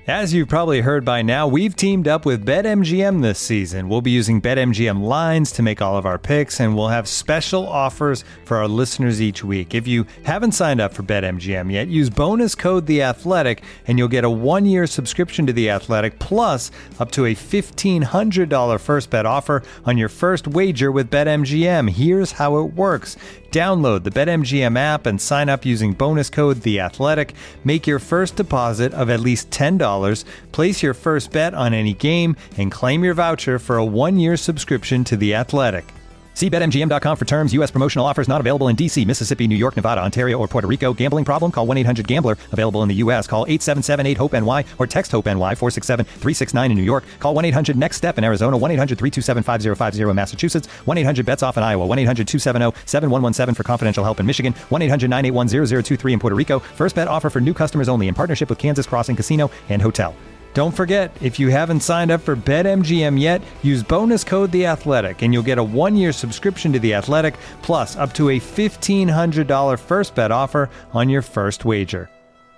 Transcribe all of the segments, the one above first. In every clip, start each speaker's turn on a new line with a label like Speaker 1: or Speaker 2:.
Speaker 1: As you've probably heard by now, we've teamed up with BetMGM this season. We'll be using BetMGM lines to make all of our picks, and we'll have special offers for our listeners each week. If you haven't signed up for BetMGM yet, use bonus code The Athletic, and you'll get a 1-year subscription to The Athletic, plus up to a $1,500 first bet offer on your first wager with BetMGM. Here's how it works. Download the BetMGM app and sign up using bonus code The Athletic. Make your first deposit of at least $10. Place your first bet on any game and claim your voucher for a 1-year subscription to The Athletic. See BetMGM.com for terms. U.S. promotional offers not available in D.C., Mississippi, New York, Nevada, Ontario, or Puerto Rico. Gambling problem? Call 1-800-GAMBLER. Available in the U.S. Call 877-8-HOPE-NY or text HOPE-NY 467-369 in New York. Call 1-800-NEXT-STEP in Arizona. 1-800-327-5050 in Massachusetts. 1-800-BETS-OFF in Iowa. 1-800-270-7117 for confidential help in Michigan. 1-800-981-0023 in Puerto Rico. First bet offer for new customers only in partnership with Kansas Crossing Casino and Hotel. Don't forget, if you haven't signed up for BetMGM yet, use bonus code The Athletic, and you'll get a 1-year subscription to The Athletic, plus up to a $1,500 first bet offer on your first wager.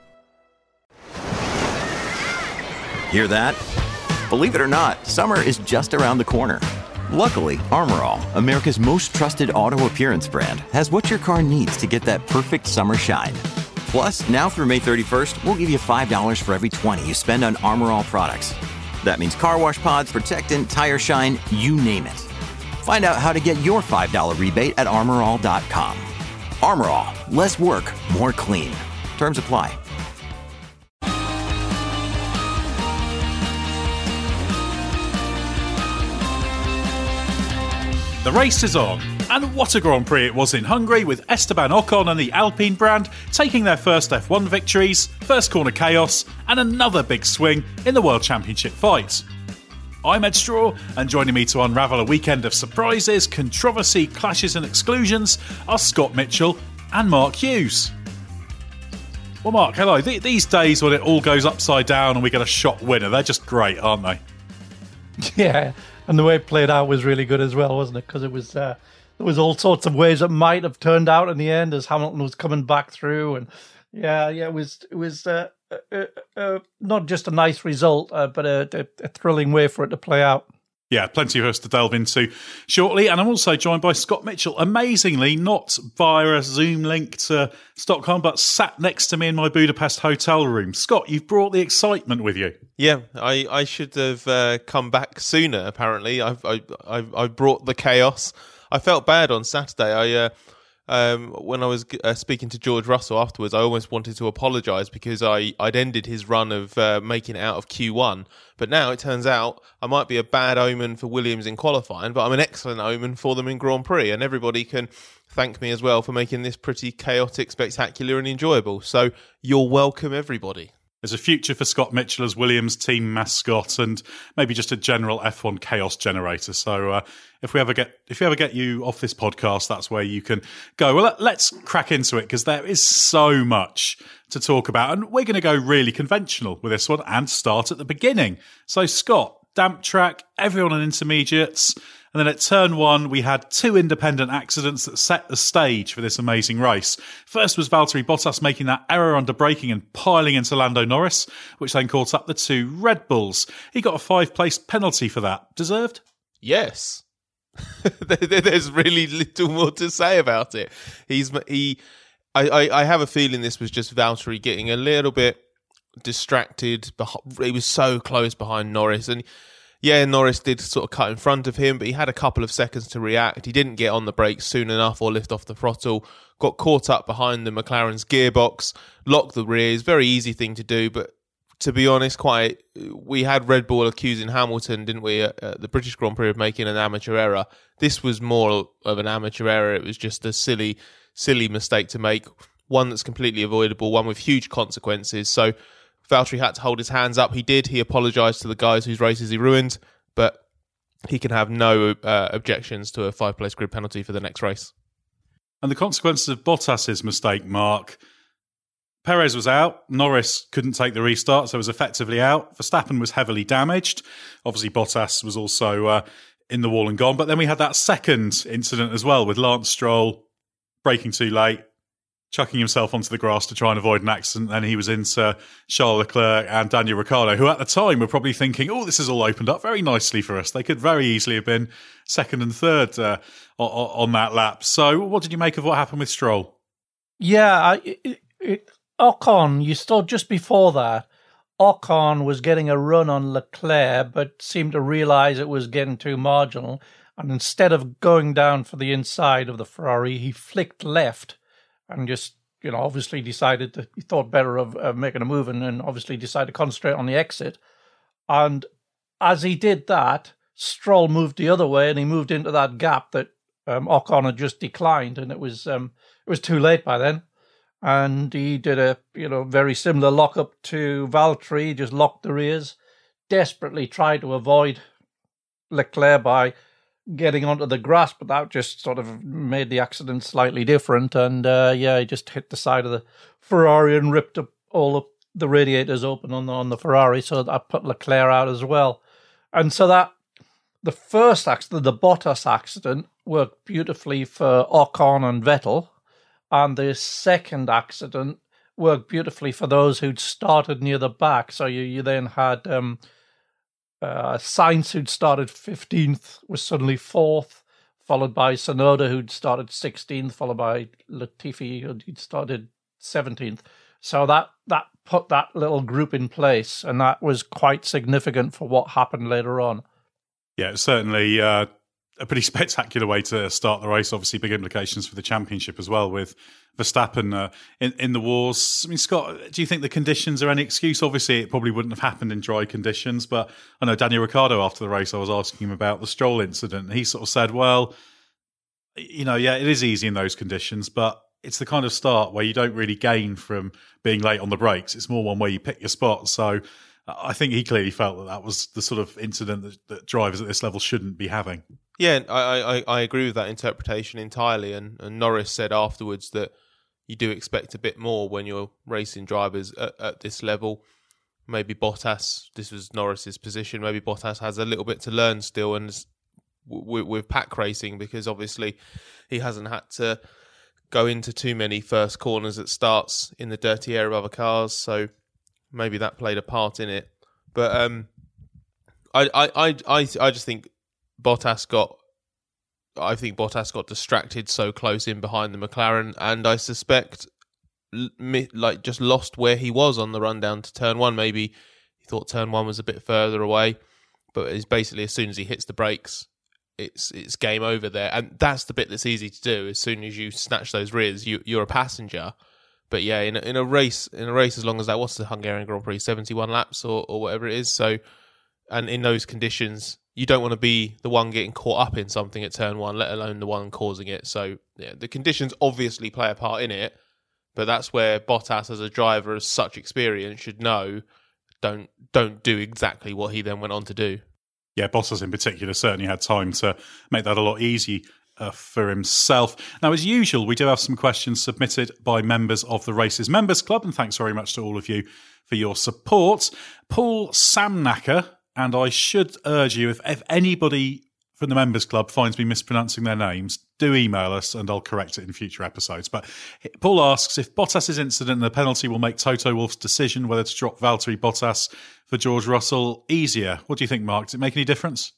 Speaker 2: Hear that? Believe it or not, summer is just around the corner. Luckily, Armor All, America's most trusted auto appearance brand, has what your car needs to get that perfect summer shine. Plus, now through May 31st, we'll give you $5 for every $20 you spend on Armor All products. That means car wash pods, protectant, tire shine, you name it. Find out how to get your $5 rebate at armorall.com. Armor All, less work, more clean. Terms apply.
Speaker 3: The race is on, and what a Grand Prix it was in Hungary, with Esteban Ocon and the Alpine brand taking their first F1 victories, first corner chaos, and another big swing in the World Championship fight. I'm Ed Straw, and joining me to unravel a weekend of surprises, controversy, clashes and exclusions are Scott Mitchell and Mark Hughes. Well, Mark, hello. These days when it all goes upside down and we get a shot winner, they're just great, aren't they?
Speaker 4: Yeah, and the way it played out was really good as well, wasn't it? Because it was there was all sorts of ways it might have turned out in the end as Hamilton was coming back through, and it was not just a nice result, but a thrilling way for it to play out.
Speaker 3: Yeah, plenty for us to delve into shortly. And I'm also joined by Scott Mitchell, amazingly not via a Zoom link to Stockholm, but sat next to me in my Budapest hotel room. Scott, you've brought the excitement with you.
Speaker 5: Yeah, I should have come back sooner, apparently. I brought the chaos. I felt bad on Saturday. When I was speaking to George Russell afterwards, I almost wanted to apologise because I'd ended his run of making it out of Q1. But now it turns out I might be a bad omen for Williams in qualifying, but I'm an excellent omen for them in Grand Prix. And everybody can thank me as well for making this pretty chaotic, spectacular and enjoyable. So you're welcome, everybody.
Speaker 3: There's a future for Scott Mitchell as Williams' team mascot and maybe just a general F1 chaos generator. So if we ever get you off this podcast, that's where you can go. Well, let's crack into it because there is so much to talk about. And we're going to go really conventional with this one and start at the beginning. So, Scott, damp track, everyone on intermediates. And then at turn one, we had two independent accidents that set the stage for this amazing race. First was Valtteri Bottas making that error under braking and piling into Lando Norris, which then caught up the two Red Bulls. He got a 5-place penalty for that. Deserved?
Speaker 5: Yes. There's really little more to say about it. I have a feeling this was just Valtteri getting a little bit distracted. He was so close behind Norris, and yeah, Norris did sort of cut in front of him, but he had a couple of seconds to react. He didn't get on the brakes soon enough or lift off the throttle, got caught up behind the McLaren's gearbox, locked the rears. Very easy thing to do, but to be honest, we had Red Bull accusing Hamilton, didn't we, at the British Grand Prix of making an amateur error. This was more of an amateur error. It was just a silly mistake to make, one that's completely avoidable, one with huge consequences. So Valtteri had to hold his hands up. He did. He apologised to the guys whose races he ruined, but he can have no objections to a 5-place grid penalty for the next race.
Speaker 3: And the consequences of Bottas's mistake, Mark. Perez was out. Norris couldn't take the restart, so was effectively out. Verstappen was heavily damaged. Obviously, Bottas was also in the wall and gone. But then we had that second incident as well with Lance Stroll braking too late, chucking himself onto the grass to try and avoid an accident. Then he was into Charles Leclerc and Daniel Ricciardo, who at the time were probably thinking, oh, this has all opened up very nicely for us. They could very easily have been second and third on that lap. So what did you make of what happened with Stroll?
Speaker 4: Yeah, Ocon, you saw just before that, Ocon was getting a run on Leclerc, but seemed to realise it was getting too marginal. And instead of going down for the inside of the Ferrari, he flicked left and just, obviously decided that he thought better of making a move and obviously decided to concentrate on the exit. And as he did that, Stroll moved the other way and he moved into that gap that Ocon had just declined, and it was too late by then. And he did a very similar lockup to Valtteri, just locked the rears, desperately tried to avoid Leclerc by getting onto the grass, but that just sort of made the accident slightly different. And he just hit the side of the Ferrari and ripped up all of the radiators open on the Ferrari, so that put Leclerc out as well. And so that the first accident, the Bottas accident, worked beautifully for Ocon and Vettel. And the second accident worked beautifully for those who'd started near the back. So you then had Sainz, who'd started 15th, was suddenly 4th, followed by Tsunoda, who'd started 16th, followed by Latifi, who'd started 17th. So that put that little group in place, and that was quite significant for what happened later on.
Speaker 3: Yeah, certainly a pretty spectacular way to start the race. Obviously, big implications for the championship as well, with Verstappen in the wars. I mean, Scott, do you think the conditions are any excuse? Obviously, it probably wouldn't have happened in dry conditions, but I know Daniel Ricciardo, after the race, I was asking him about the Stroll incident, and he sort of said, well, it is easy in those conditions, but it's the kind of start where you don't really gain from being late on the brakes. It's more one where you pick your spot. So I think he clearly felt that was the sort of incident that drivers at this level shouldn't be having.
Speaker 5: Yeah, I agree with that interpretation entirely. And Norris said afterwards that you do expect a bit more when you're racing drivers at this level. Maybe Bottas, this was Norris's position, maybe Bottas has a little bit to learn still and with pack racing, because obviously he hasn't had to go into too many first corners at starts in the dirty air of other cars. So maybe that played a part in it. But I just think Bottas got distracted so close in behind the McLaren, and I suspect just lost where he was on the run down to turn one. Maybe he thought turn one was a bit further away, but it's basically as soon as he hits the brakes, it's game over there. And that's the bit that's easy to do. As soon as you snatch those rears, you're a passenger. But yeah, in a race as long as that, what's the Hungarian Grand Prix, 71 laps or whatever it is. So, and in those conditions, you don't want to be the one getting caught up in something at turn one, let alone the one causing it. So yeah, the conditions obviously play a part in it, but that's where Bottas, as a driver of such experience, should know don't do exactly what he then went on to do.
Speaker 3: Yeah, Bottas in particular certainly had time to make that a lot easier for himself. Now, as usual, we do have some questions submitted by members of the Races Members Club, and thanks very much to all of you for your support. Paul Samnacker, and I should urge you, if anybody from the Members Club finds me mispronouncing their names, do email us and I'll correct it in future episodes. But Paul asks if Bottas's incident and the penalty will make Toto Wolff's decision whether to drop Valtteri Bottas for George Russell easier. What do you think, Mark? Does it make any difference?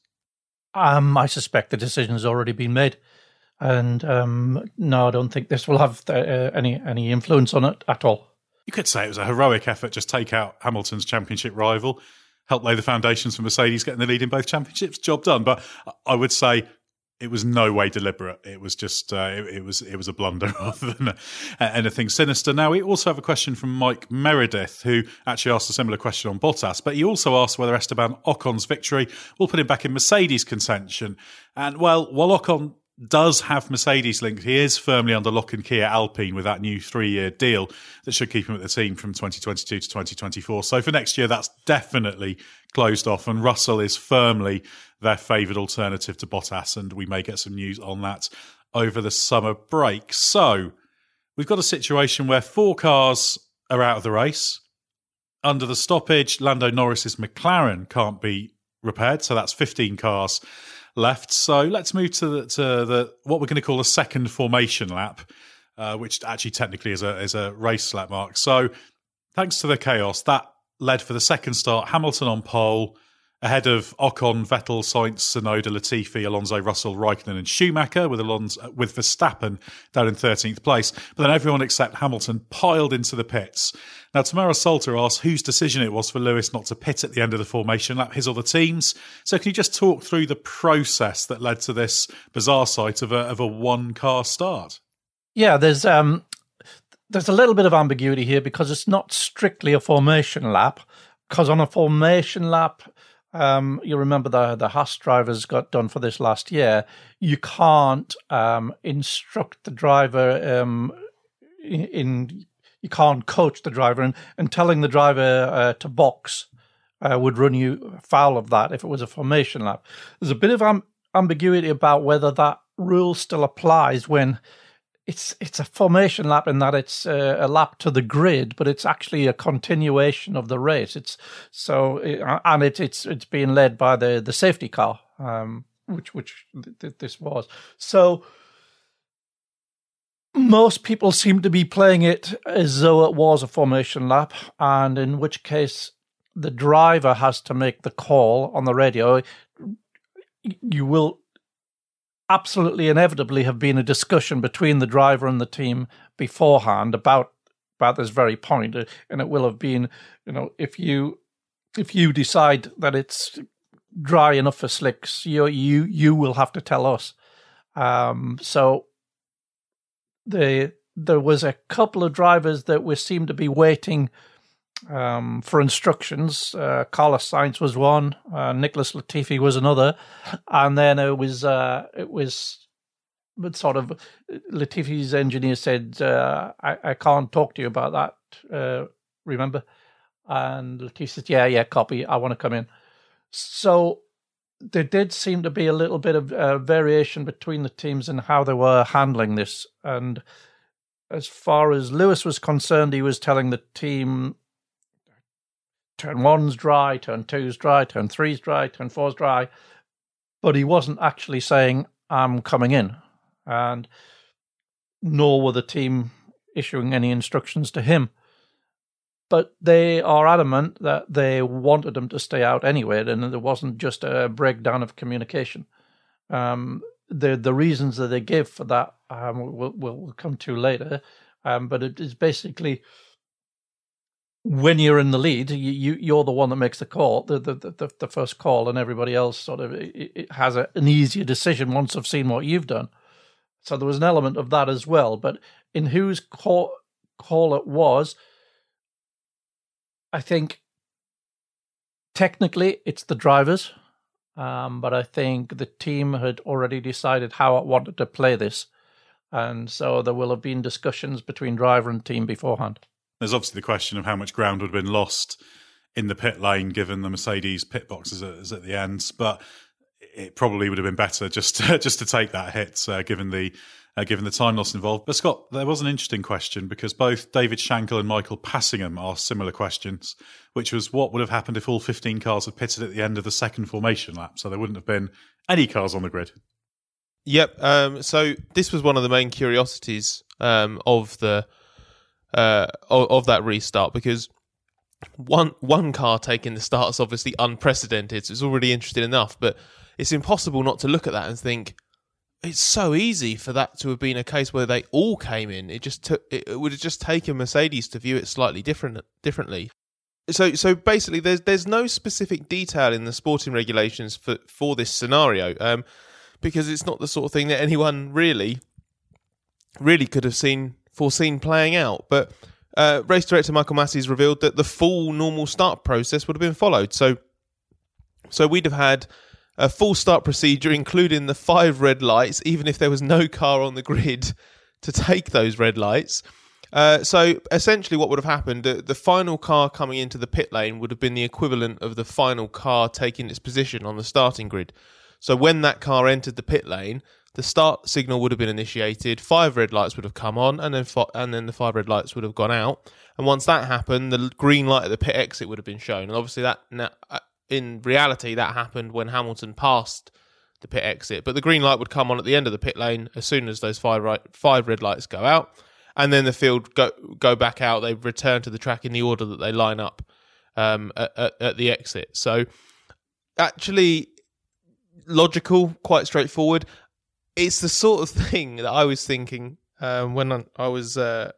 Speaker 4: I suspect the decision has already been made. And no, I don't think this will have any influence on it at all.
Speaker 3: You could say it was a heroic effort, just take out Hamilton's championship rival, help lay the foundations for Mercedes getting the lead in both championships, job done. But I would say it was no way deliberate. It was just it was a blunder rather than anything sinister. Now, we also have a question from Mike Meredith, who actually asked a similar question on Bottas, but he also asked whether Esteban Ocon's victory will put him back in Mercedes contention. And well, while Ocon does have Mercedes linked, he is firmly under lock and key at Alpine with that new 3-year deal that should keep him at the team from 2022 to 2024. So for next year, that's definitely closed off, and Russell is firmly their favoured alternative to Bottas, and we may get some news on that over the summer break. So we've got a situation where 4 cars are out of the race. Under the stoppage, Lando Norris's McLaren can't be repaired, so that's 15 cars left. So let's move to the what we're going to call a second formation lap. which actually technically is a race lap, Mark. So thanks to the chaos, that led for the second start, Hamilton on pole, ahead of Ocon, Vettel, Sainz, Tsunoda, Latifi, Alonso, Russell, Raikkonen and Schumacher, with Verstappen down in 13th place. But then everyone except Hamilton piled into the pits. Now, Tamara Salter asks whose decision it was for Lewis not to pit at the end of the formation lap, his or the team's. So can you just talk through the process that led to this bizarre sight of a one-car start?
Speaker 4: Yeah, there's a little bit of ambiguity here because it's not strictly a formation lap. Because on a formation lap, you remember the Haas drivers got done for this last year. You can't instruct the driver you can't coach the driver, and telling the driver to box would run you foul of that if it was a formation lap. There's a bit of ambiguity about whether that rule still applies when it's a formation lap in that it's a lap to the grid, but it's actually a continuation of the race. It's being led by the safety car, which this was. So most people seem to be playing it as though it was a formation lap, and in which case the driver has to make the call on the radio. You will absolutely inevitably have been a discussion between the driver and the team beforehand about this very point, and it will have been, if you decide that it's dry enough for slicks, you will have to tell us. So there was a couple of drivers that seemed to be waiting for instructions. Carlos Sainz was one, Nicholas Latifi was another, and then it was sort of Latifi's engineer said, I can't talk to you about that, remember? And Latifi said, yeah, copy, I want to come in. So there did seem to be a little bit of variation between the teams in how they were handling this. And as far as Lewis was concerned, he was telling the team, turn 1's dry, turn 2's dry, turn 3's dry, turn 4's dry. But he wasn't actually saying, I'm coming in. And nor were the team issuing any instructions to him. But they are adamant that they wanted him to stay out anyway, and there wasn't just a breakdown of communication. The reasons that they give for that we'll come to later, but it is basically when you're in the lead, you're the one that makes the call, the first call, and everybody else sort of it has an easier decision once I've seen what you've done. So there was an element of that as well. But in whose call it was, I think technically it's the drivers, but I think the team had already decided how it wanted to play this. And so there will have been discussions between driver and team beforehand.
Speaker 3: There's obviously the question of how much ground would have been lost in the pit lane given the Mercedes pit box is at the end, but it probably would have been better just to take that hit given the time loss involved. But Scott, there was an interesting question because both David Shankel and Michael Passingham asked similar questions, which was what would have happened if all 15 cars had pitted at the end of the second formation lap, so there wouldn't have been any cars on the grid.
Speaker 5: Yep. So this was one of the main curiosities of that restart, because one car taking the start is obviously unprecedented. So it's already interesting enough, but it's impossible not to look at that and think it's so easy for that to have been a case where they all came in. It would have just taken Mercedes to view it slightly differently. So basically, there's no specific detail in the sporting regulations for this scenario, because it's not the sort of thing that anyone really could have foreseen playing out. But race director Michael Massey's revealed that the full normal start process would have been followed. So we'd have had a full start procedure, including the 5 red lights, even if there was no car on the grid to take those red lights. So essentially what would have happened, the final car coming into the pit lane would have been the equivalent of the final car taking its position on the starting grid. So when that car entered the pit lane, the start signal would have been initiated, 5 red lights would have come on, and then the 5 red lights would have gone out. And once that happened, the green light at the pit exit would have been shown. And obviously in reality, that happened when Hamilton passed the pit exit. But the green light would come on at the end of the pit lane as soon as those 5 red lights go out. and then the field go back out. They return to the track in the order that they line up at the exit. So actually logical, quite straightforward. It's the sort of thing that I was thinking when I was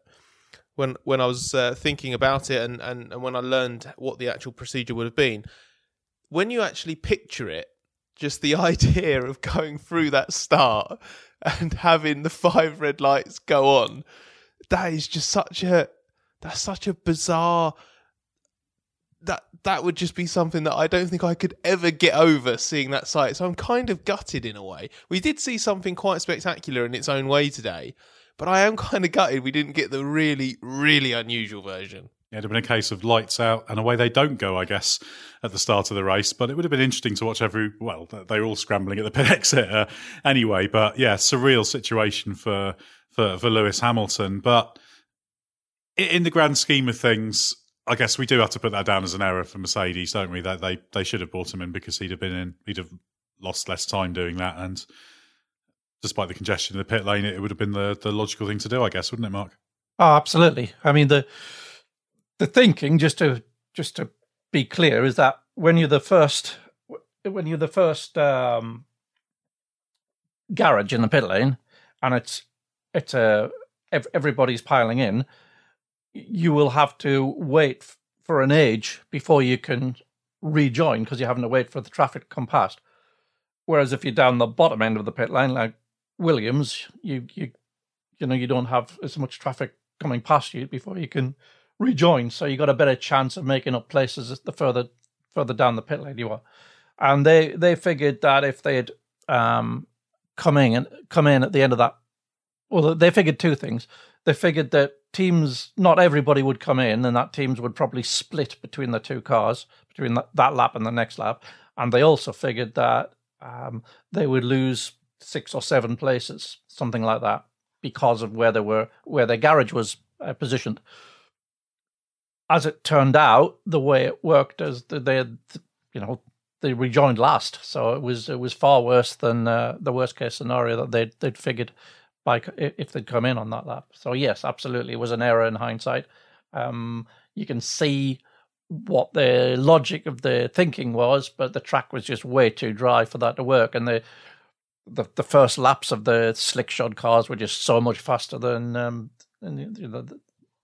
Speaker 5: thinking about it, and when I learned what the actual procedure would have been. When you actually picture it, just the idea of going through that start and having the 5 red lights go on, that is just such a bizarre. That would just be something that I don't think I could ever get over, seeing that sight. So I'm kind of gutted in a way. We did see something quite spectacular in its own way today, but I am kind of gutted we didn't get the really, really unusual version.
Speaker 3: Yeah, it'd have been a case of lights out and away they don't go, I guess, at the start of the race. But it would have been interesting to watch they were all scrambling at the pit exit anyway. But yeah, surreal situation for Lewis Hamilton. But in the grand scheme of things, I guess we do have to put that down as an error for Mercedes, don't we? That they should have brought him in because he'd have lost less time doing that, and despite the congestion in the pit lane, it would have been the logical thing to do, I guss, wouldn't it, Mark?
Speaker 4: Oh, absolutely. I mean, the thinking, just to be clear, is that when you're the first garage in the pit lane, and everybody's piling in, you will have to wait for an age before you can rejoin, because you're having to wait for the traffic to come past. Whereas if you're down the bottom end of the pit lane, like Williams, you don't have as much traffic coming past you before you can rejoin. So you got a better chance of making up places the further down the pit lane you are. And they figured that if they had come in at the end of that, well, they figured two things. They figured that not everybody would come in, and that teams would probably split between the two cars, between that lap and the next lap. And they also figured that they would lose 6 or 7 places, something like that, because of where their garage was positioned. As it turned out, the way it worked is that they rejoined last, so it was far worse than the worst case scenario that they'd figured if they'd come in on that lap. So yes, absolutely, it was an error in hindsight. You can see what the logic of the thinking was, but the track was just way too dry for that to work, and the first laps of the slick shod cars were just so much faster than it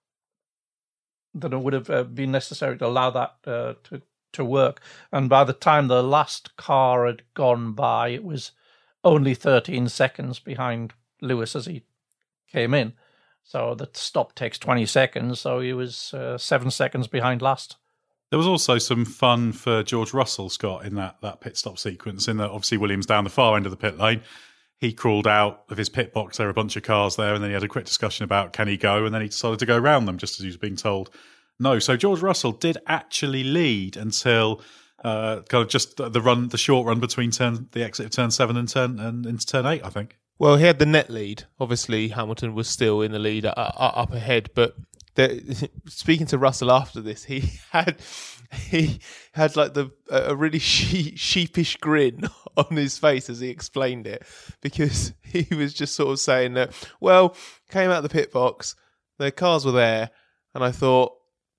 Speaker 4: would have been necessary to allow that to work. And by the time the last car had gone by, it was only 13 seconds behind Lewis as he came in. So the stop takes 20 seconds, so he was 7 seconds behind last.
Speaker 3: There was also some fun for George Russell, Scott, in that pit stop sequence, in that obviously Williams down the far end of the pit lane. He crawled out of his pit box. There were a bunch of cars there, and then he had a quick discussion about can he go, and then he decided to go around them just as he was being told no. So George Russell did actually lead until kind of just the short run between the exit of turn 7 and into turn 8, I think.
Speaker 5: Well, he had the net lead. Obviously, Hamilton was still in the lead up ahead. But speaking to Russell after this, he had like a really sheepish grin on his face as he explained it, because he was just sort of saying that, well, came out of the pit box, the cars were there, and I thought,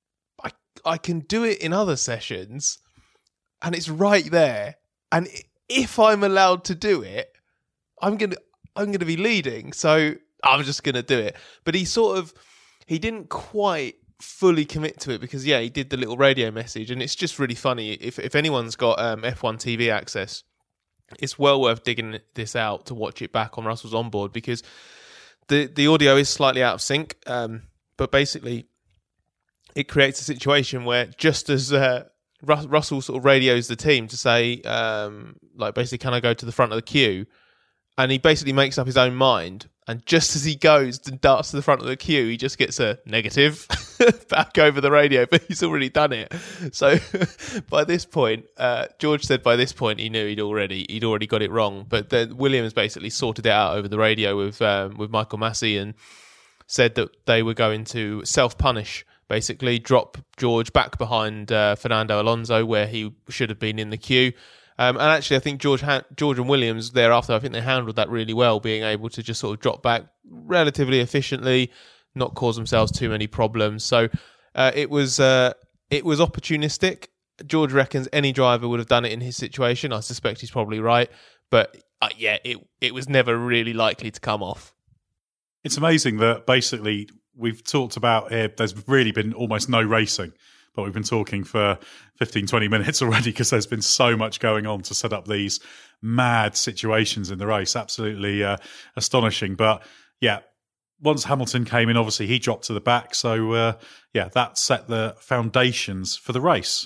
Speaker 5: I can do it in other sessions, and it's right there. And if I'm allowed to do it, I'm going to be leading, so I'm just going to do it. But he didn't quite fully commit to it, because he did the little radio message, and it's just really funny. If anyone's got F1 TV access, it's well worth digging this out to watch it back on Russell's onboard, because the audio is slightly out of sync, but basically it creates a situation where just as Russell sort of radios the team to say, basically, can I go to the front of the queue? And he basically makes up his own mind. And just as he goes and darts to the front of the queue, he just gets a negative back over the radio, but he's already done it. So by this point, George said by this point he knew he'd already got it wrong. But then Williams basically sorted it out over the radio with Michael Massey and said that they were going to self-punish, basically drop George back behind Fernando Alonso, where he should have been in the queue. And actually, I think George and Williams thereafter, I think they handled that really well, being able to just sort of drop back relatively efficiently, not cause themselves too many problems. So it was opportunistic. George reckons any driver would have done it in his situation. I suspect he's probably right. But it was never really likely to come off.
Speaker 3: It's amazing that basically we've talked about there's really been almost no racing, but we've been talking for 15, 20 minutes already because there's been so much going on to set up these mad situations in the race. Absolutely astonishing. But yeah, once Hamilton came in, obviously he dropped to the back. So that set the foundations for the race.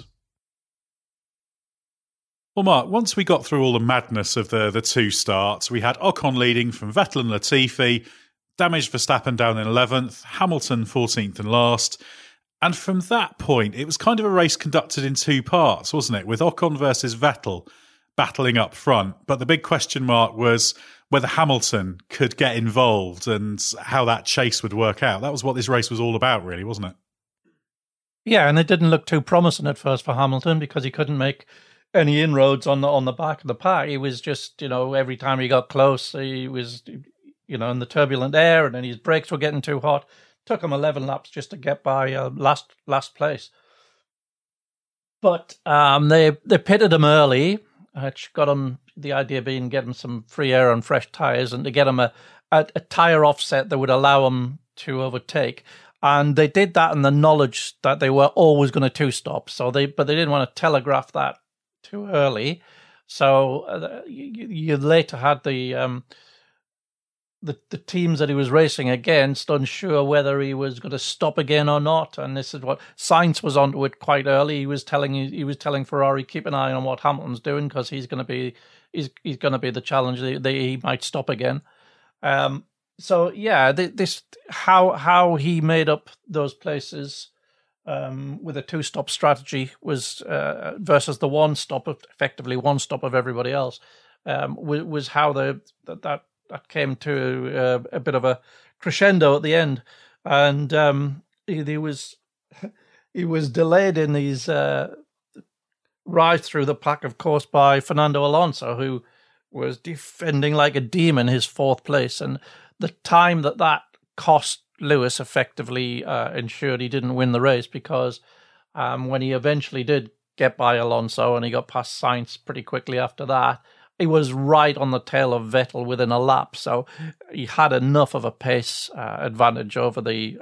Speaker 3: Well, Mark, once we got through all the madness of the two starts, we had Ocon leading from Vettel and Latifi, damaged Verstappen down in 11th, Hamilton 14th and last. And from that point, it was kind of a race conducted in two parts, wasn't it? With Ocon versus Vettel battling up front. But the big question mark was whether Hamilton could get involved and how that chase would work out. That was what this race was all about, really, wasn't it?
Speaker 4: Yeah, and it didn't look too promising at first for Hamilton because he couldn't make any inroads on the back of the pack. He was just, every time he got close, he was, in the turbulent air, and then his brakes were getting too hot. Took him 11 laps just to get by last place. But they pitted him early, which got him, the idea being get him some free air and fresh tyres and to get him a tyre offset that would allow him to overtake. And they did that in the knowledge that they were always going to two-stop. But they didn't want to telegraph that too early. So you later had the teams that he was racing against unsure whether he was going to stop again or not. And this is what Sainz was onto it quite early. He was telling Ferrari, keep an eye on what Hamilton's doing because he's going to be the challenge. He might stop again. This how he made up those places with a two-stop strategy was versus the one stop of everybody else was how that came to a bit of a crescendo at the end, and he was delayed in his ride through the pack, of course, by Fernando Alonso, who was defending like a demon his fourth place, and the time that cost Lewis effectively ensured he didn't win the race because when he eventually did get by Alonso and he got past Sainz pretty quickly after that, he was right on the tail of Vettel within a lap. So he had enough of a pace advantage over the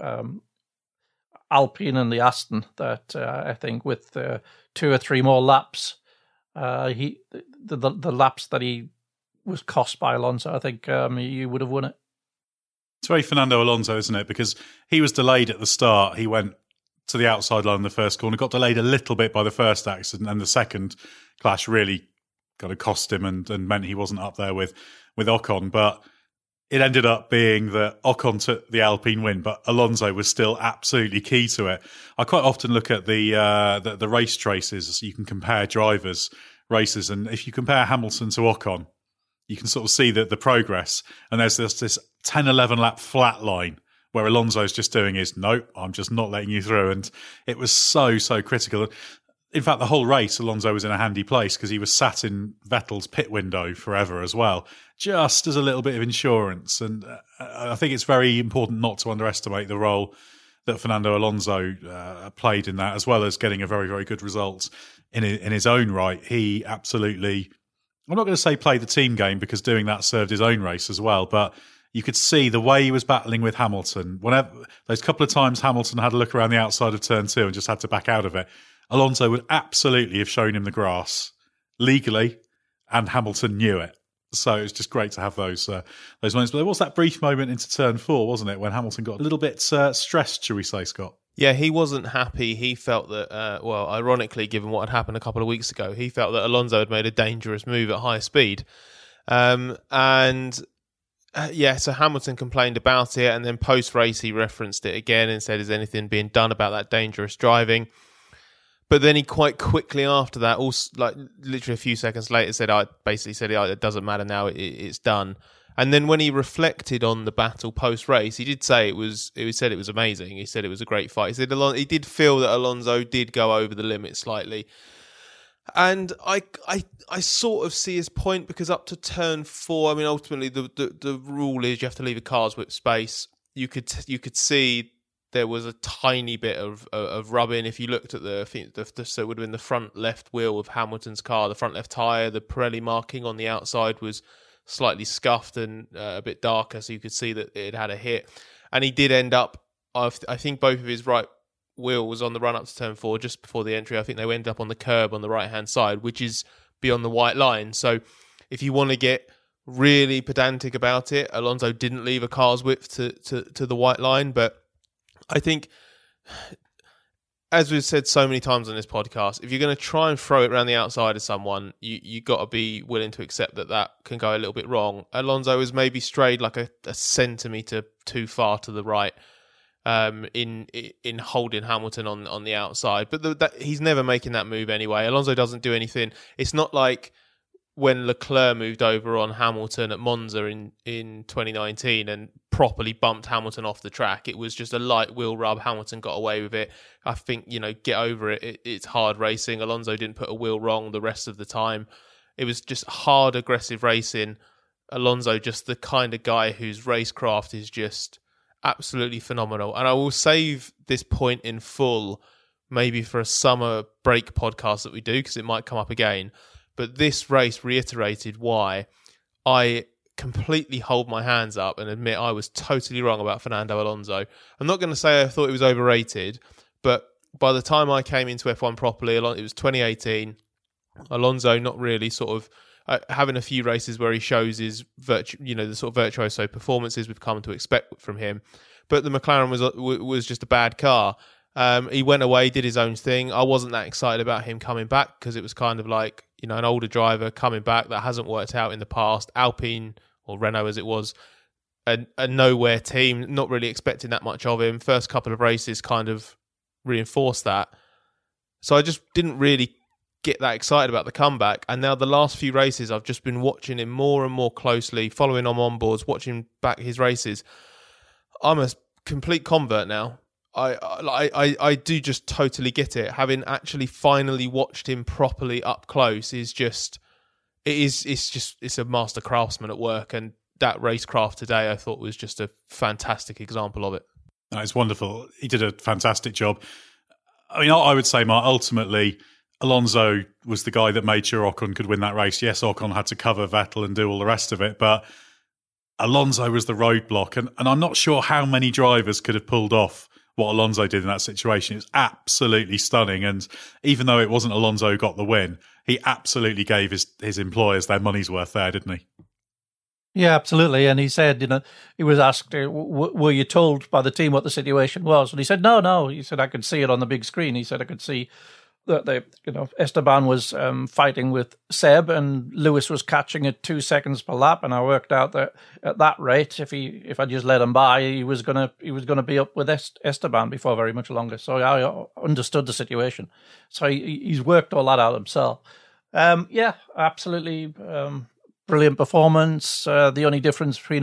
Speaker 4: Alpine and the Aston that I think with 2 or 3 more laps, the laps that he was cost by Alonso, I think he would have won it.
Speaker 3: It's very Fernando Alonso, isn't it? Because he was delayed at the start. He went to the outside line in the first corner, got delayed a little bit by the first accident, and the second clash really kind of cost him and meant he wasn't up there with Ocon. But it ended up being that Ocon took the Alpine win, but Alonso was still absolutely key to it. I quite often look at the race traces. You can compare drivers' races, and if you compare Hamilton to Ocon, you can sort of see the progress. And there's this 10-11 lap flat line where Alonso's just doing his, nope, I'm just not letting you through. And it was so critical. In fact, the whole race, Alonso was in a handy place because he was sat in Vettel's pit window forever as well, just as a little bit of insurance. And I think it's very important not to underestimate the role that Fernando Alonso played in that, as well as getting a very, very good result in his own right. He absolutely, I'm not going to say play the team game because doing that served his own race as well, but you could see the way he was battling with Hamilton. Whenever those couple of times Hamilton had a look around the outside of turn 2 and just had to back out of it, Alonso would absolutely have shown him the grass legally, and Hamilton knew it. So it was just great to have those moments. But there was that brief moment into turn 4, wasn't it, when Hamilton got a little bit stressed, shall we say, Scott?
Speaker 5: Yeah, he wasn't happy. He felt that, ironically, given what had happened a couple of weeks ago, he felt that Alonso had made a dangerous move at high speed. So Hamilton complained about it, and then post-race he referenced it again and said, is anything being done about that dangerous driving? But then he quite quickly after that, also, like literally a few seconds later, said, it doesn't matter now, it's done. And then when he reflected on the battle post-race, he did say he said it was amazing. He said it was a great fight. He said he did feel that Alonso did go over the limit slightly. And I sort of see his point, because up to turn 4, I mean, ultimately the rule is you have to leave a car's width space. you could see there was a tiny bit of rubbing. If you looked at so it would have been the front left wheel of Hamilton's car, the front left tyre, the Pirelli marking on the outside was slightly scuffed and a bit darker, so you could see that it had a hit. And he did end up, I think both of his right wheel was on the run up to turn 4 just before the entry. I think they ended up on the curb on the right hand side, which is beyond the white line. So if you want to get really pedantic about it, Alonso didn't leave a car's width to the white line. But I think, as we've said so many times on this podcast, if you're going to try and throw it around the outside of someone, you got to be willing to accept that can go a little bit wrong. Alonso has maybe strayed like a centimetre too far to the right in holding Hamilton on the outside, but he's never making that move anyway. Alonso doesn't do anything. It's not like when Leclerc moved over on Hamilton at Monza in 2019 and properly bumped Hamilton off the track. It was just a light wheel rub. Hamilton got away with it. I think, get over it. It's hard racing. Alonso didn't put a wheel wrong the rest of the time. It was just hard, aggressive racing. Alonso, just the kind of guy whose racecraft is just absolutely phenomenal. And I will save this point in full maybe for a summer break podcast that we do, because it might come up again. But this race reiterated why I completely hold my hands up and admit I was totally wrong about Fernando Alonso. I'm not going to say I thought he was overrated, but by the time I came into F1 properly, it was 2018. Alonso not really sort of having a few races where he shows his the sort of virtuoso performances we've come to expect from him. But the McLaren was just a bad car. He went away, did his own thing. I wasn't that excited about him coming back because it was kind of like, an older driver coming back that hasn't worked out in the past. Alpine, or Renault as it was, a nowhere team, not really expecting that much of him. First couple of races kind of reinforced that. So I just didn't really get that excited about the comeback. And now the last few races, I've just been watching him more and more closely, following him on boards, watching back his races. I'm a complete convert now. I do just totally get it. Having actually finally watched him properly up close it's a master craftsman at work, and that racecraft today I thought was just a fantastic example of it.
Speaker 3: No, it's wonderful. He did a fantastic job. I mean, I would say, Mark, ultimately Alonso was the guy that made sure Ocon could win that race. Yes, Ocon had to cover Vettel and do all the rest of it, but Alonso was the roadblock, and I'm not sure how many drivers could have pulled off what Alonso did in that situation. It's absolutely stunning. And even though it wasn't Alonso who got the win, he absolutely gave his employers their money's worth there, didn't he?
Speaker 4: Yeah, absolutely. And he said, he was asked, were you told by the team what the situation was? And he said, no. He said, I could see it on the big screen. He said, I could see that Esteban was fighting with Seb and Lewis was catching at 2 seconds per lap, and I worked out that at that rate, if I just let him by, he was gonna be up with Esteban before very much longer. So I understood the situation. So he's worked all that out himself. Yeah, absolutely brilliant performance. The only difference between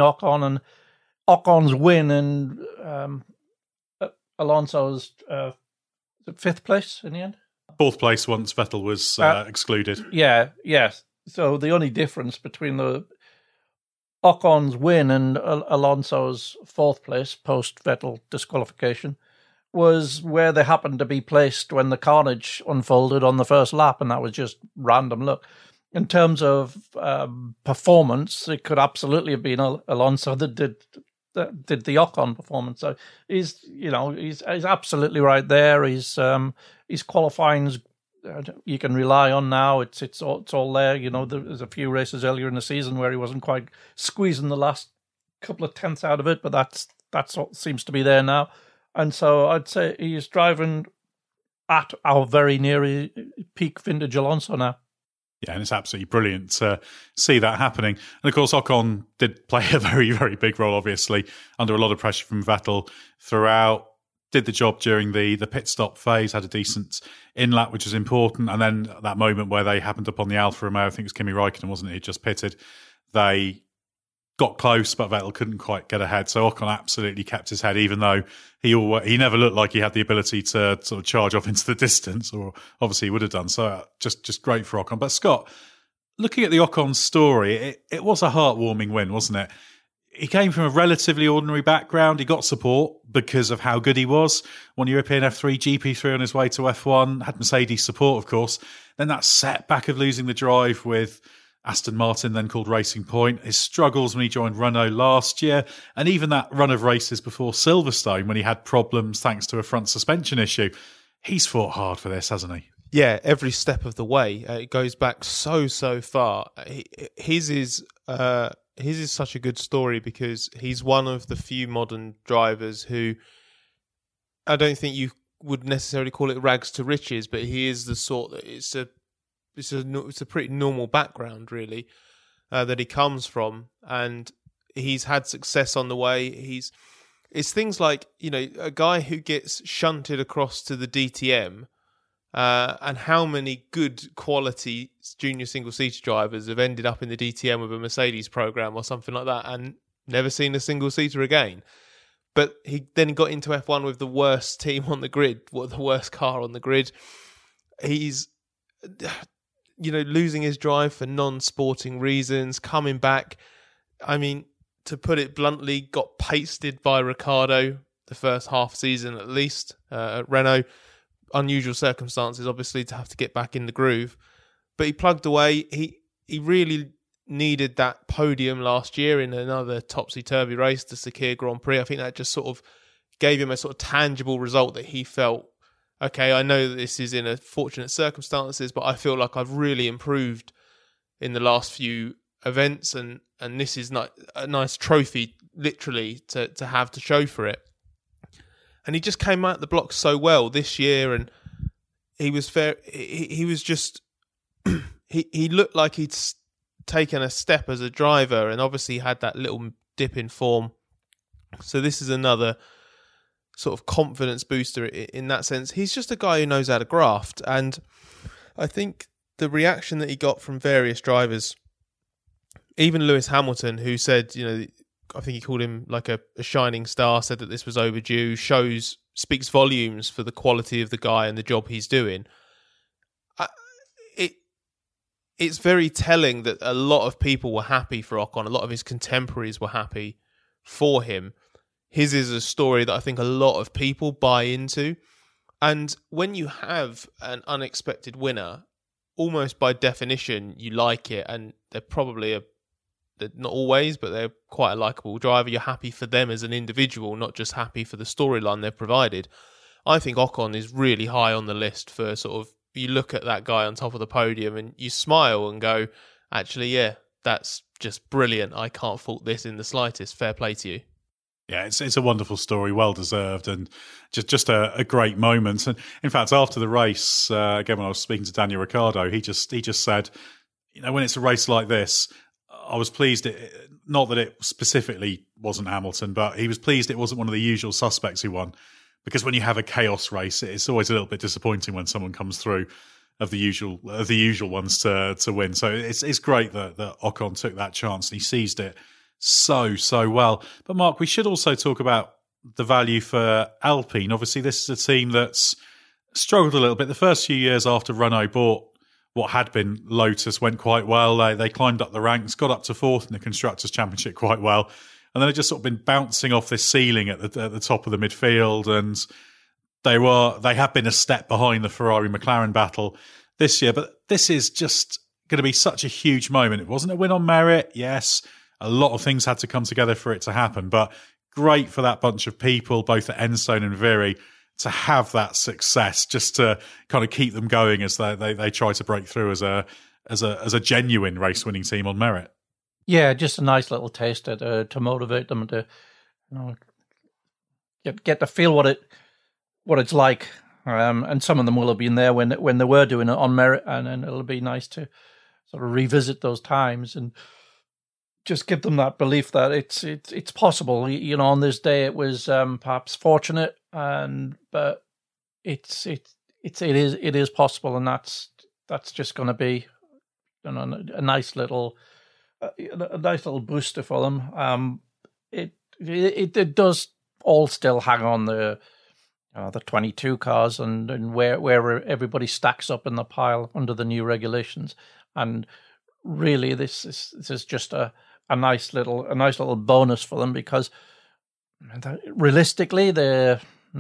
Speaker 4: Ocon's win and Alonso's fifth place in the end.
Speaker 3: Fourth place once Vettel was excluded.
Speaker 4: Yeah. So the only difference between the Ocon's win and Alonso's fourth place post Vettel disqualification was where they happened to be placed when the carnage unfolded on the first lap, and that was just random luck. In terms of performance, it could absolutely have been Alonso that did the Ocon performance. So he's absolutely right there. His qualifying you can rely on now. It's all there. There's a few races earlier in the season where he wasn't quite squeezing the last couple of tenths out of it, but that's what seems to be there now. And so I'd say he's driving at our very near peak vintage Alonso now.
Speaker 3: Yeah, and it's absolutely brilliant to see that happening. And of course, Ocon did play a very, very big role, obviously, under a lot of pressure from Vettel throughout. Did the job during the pit stop phase, had a decent in-lap, which was important. And then that moment where they happened upon the Alfa Romeo, I think it was Kimi Räikkönen, wasn't it? He just pitted. They got close, but Vettel couldn't quite get ahead. So Ocon absolutely kept his head, even though he never looked like he had the ability to sort of charge off into the distance, or obviously he would have done. So just great for Ocon. But Scott, looking at the Ocon story, it was a heartwarming win, wasn't it? he came from a relatively ordinary background. He got support because of how good he was. Won European F3, GP3 on his way to F1. Had Mercedes support, of course. Then that setback of losing the drive with Aston Martin, then called Racing Point. His struggles when he joined Renault last year. And even that run of races before Silverstone when he had problems thanks to a front suspension issue. He's fought hard for this, hasn't he?
Speaker 5: Yeah, every step of the way. It goes back so far. His is such a good story because he's one of the few modern drivers who I don't think you would necessarily call it rags to riches, but he is the sort that it's a pretty normal background really that he comes from, and he's had success on the way. It's things like, you know, a guy who gets shunted across to the DTM. And how many good quality junior single-seater drivers have ended up in the DTM with a Mercedes program or something like that and never seen a single-seater again? But he then got into F1 with the worst team on the grid, the worst car on the grid. He's, you know, losing his drive for non-sporting reasons, coming back. I mean, to put it bluntly, got pasted by Ricciardo the first half season at least at Renault. Unusual circumstances, obviously, to have to get back in the groove. But he plugged away. He really needed that podium last year in another topsy-turvy race, the Sakhir Grand Prix. I think that just sort of gave him a sort of tangible result that he felt, okay, I know that this is in a fortunate circumstances, but I feel like I've really improved in the last few events, and this is not a nice trophy, literally, to have to show for it. And he just came out the block so well this year, and he was fair. He was just he looked like he'd taken a step as a driver, and obviously had that little dip in form. So this is another sort of confidence booster in that sense. He's just a guy who knows how to graft, and I think the reaction that he got from various drivers, even Lewis Hamilton, who said, you know, I think he called him like a shining star, said that this was overdue, speaks volumes for the quality of the guy and the job he's doing. It's very telling that a lot of people were happy for Ocon. A lot of his contemporaries were happy for him. His is a story that I think a lot of people buy into. And when you have an unexpected winner, almost by definition, you like it. And they're probably not always, but they're quite a likeable driver. You're happy for them as an individual, not just happy for the storyline they've provided. I think Ocon is really high on the list for sort of, you look at that guy on top of the podium and you smile and go, actually, yeah, that's just brilliant. I can't fault this in the slightest. Fair play to you.
Speaker 3: Yeah, it's a wonderful story, well deserved, and just a great moment. And in fact, after the race, again, when I was speaking to Daniel Ricciardo, he just said, you know, when it's a race like this, I was pleased, not that it specifically wasn't Hamilton, but he was pleased it wasn't one of the usual suspects who won. Because when you have a chaos race, it's always a little bit disappointing when someone comes through of the usual ones to win. So it's great that Ocon took that chance and he seized it so well. But Mark, we should also talk about the value for Alpine. Obviously, this is a team that's struggled a little bit. The first few years after Renault bought what had been Lotus went quite well. They climbed up the ranks, got up to fourth in the Constructors' Championship quite well. And then they've just sort of been bouncing off this ceiling at the top of the midfield. And they have been a step behind the Ferrari-McLaren battle this year. But this is just going to be such a huge moment. It wasn't a win on merit. Yes, a lot of things had to come together for it to happen. But great for that bunch of people, both at Enstone and Viry, to have that success, just to kind of keep them going as they try to break through as a genuine race-winning team on merit.
Speaker 4: Yeah, just a nice little taster to motivate them to, you know, get to feel what it's like. And some of them will have been there when they were doing it on merit, and it'll be nice to sort of revisit those times and just give them that belief that it's possible. You know, on this day it was perhaps fortunate, but it is possible, and that's just going to be, you know, a nice little booster for them. It does all still hang on the 22 cars and where everybody stacks up in the pile under the new regulations. And really, this is just a a nice little bonus for them, because realistically they're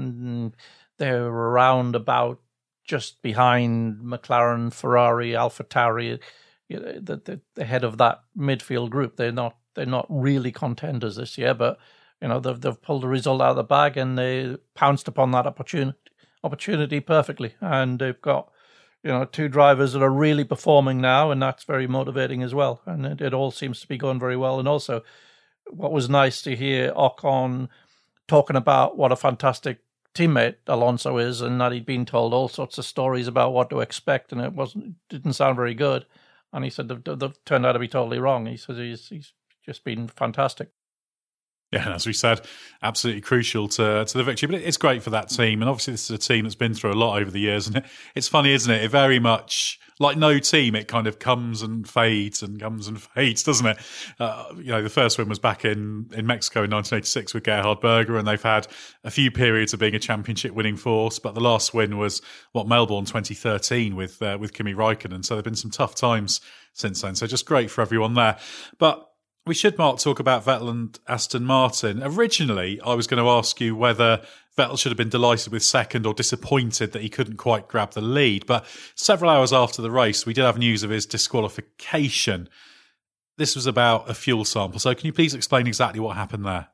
Speaker 4: around about just behind McLaren, Ferrari, AlphaTauri, the head of that midfield group. They're not really contenders this year, but they've pulled a result out of the bag and they pounced upon that opportunity perfectly. And they've got two drivers that are really performing now, and that's very motivating as well. And it all seems to be going very well. And also, what was nice to hear Ocon talking about what a fantastic teammate Alonso is, and that he'd been told all sorts of stories about what to expect, and it didn't sound very good. And he said they've turned out to be totally wrong. He says he's just been fantastic.
Speaker 3: Yeah, and as we said, absolutely crucial to the victory. But it's great for that team. And obviously this is a team that's been through a lot over the years. And it's funny, isn't it? It very much, like no team, it kind of comes and fades, doesn't it? The first win was back in Mexico in 1986 with Gerhard Berger, and they've had a few periods of being a championship winning force. But the last win was, Melbourne 2013 with Kimi Räikkönen. So there have been some tough times since then. So just great for everyone there. But we should, Mark, talk about Vettel and Aston Martin. Originally, I was going to ask you whether Vettel should have been delighted with second or disappointed that he couldn't quite grab the lead. But several hours after the race, we did have news of his disqualification. This was about a fuel sample. So can you please explain exactly what happened there?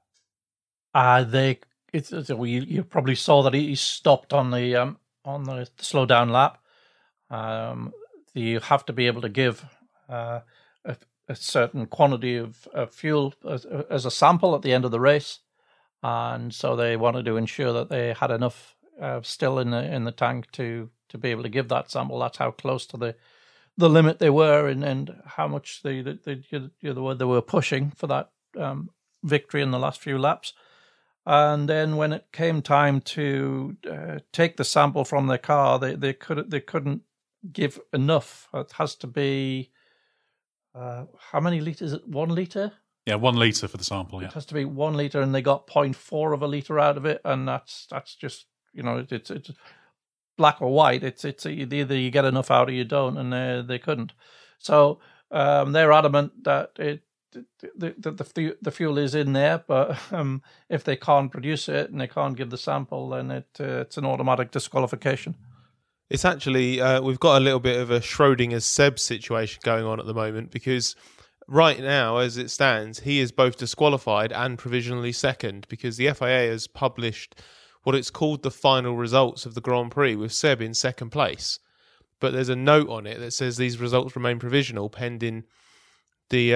Speaker 4: You probably saw that he stopped on the slow down lap. You have to be able to give a certain quantity of fuel as a sample at the end of the race, and so they wanted to ensure that they had enough still in the tank to be able to give that sample. That's how close to the limit they were, and how much they were pushing for that victory in the last few laps. And then when it came time to take the sample from their car, they couldn't give enough. It has to be. How many litres? 1 litre?
Speaker 3: Yeah, 1 litre for the sample, yeah.
Speaker 4: It has to be 1 litre, and they got 0.4 of a litre out of it, and that's just, it's black or white. It's either you get enough out or you don't, and they couldn't. So they're adamant that the fuel is in there, but if they can't produce it and they can't give the sample, then it's an automatic disqualification.
Speaker 5: It's actually, we've got a little bit of a Schrodinger's Seb situation going on at the moment, because right now, as it stands, he is both disqualified and provisionally second, because the FIA has published what it's called the final results of the Grand Prix, with Seb in second place. But there's a note on it that says these results remain provisional pending the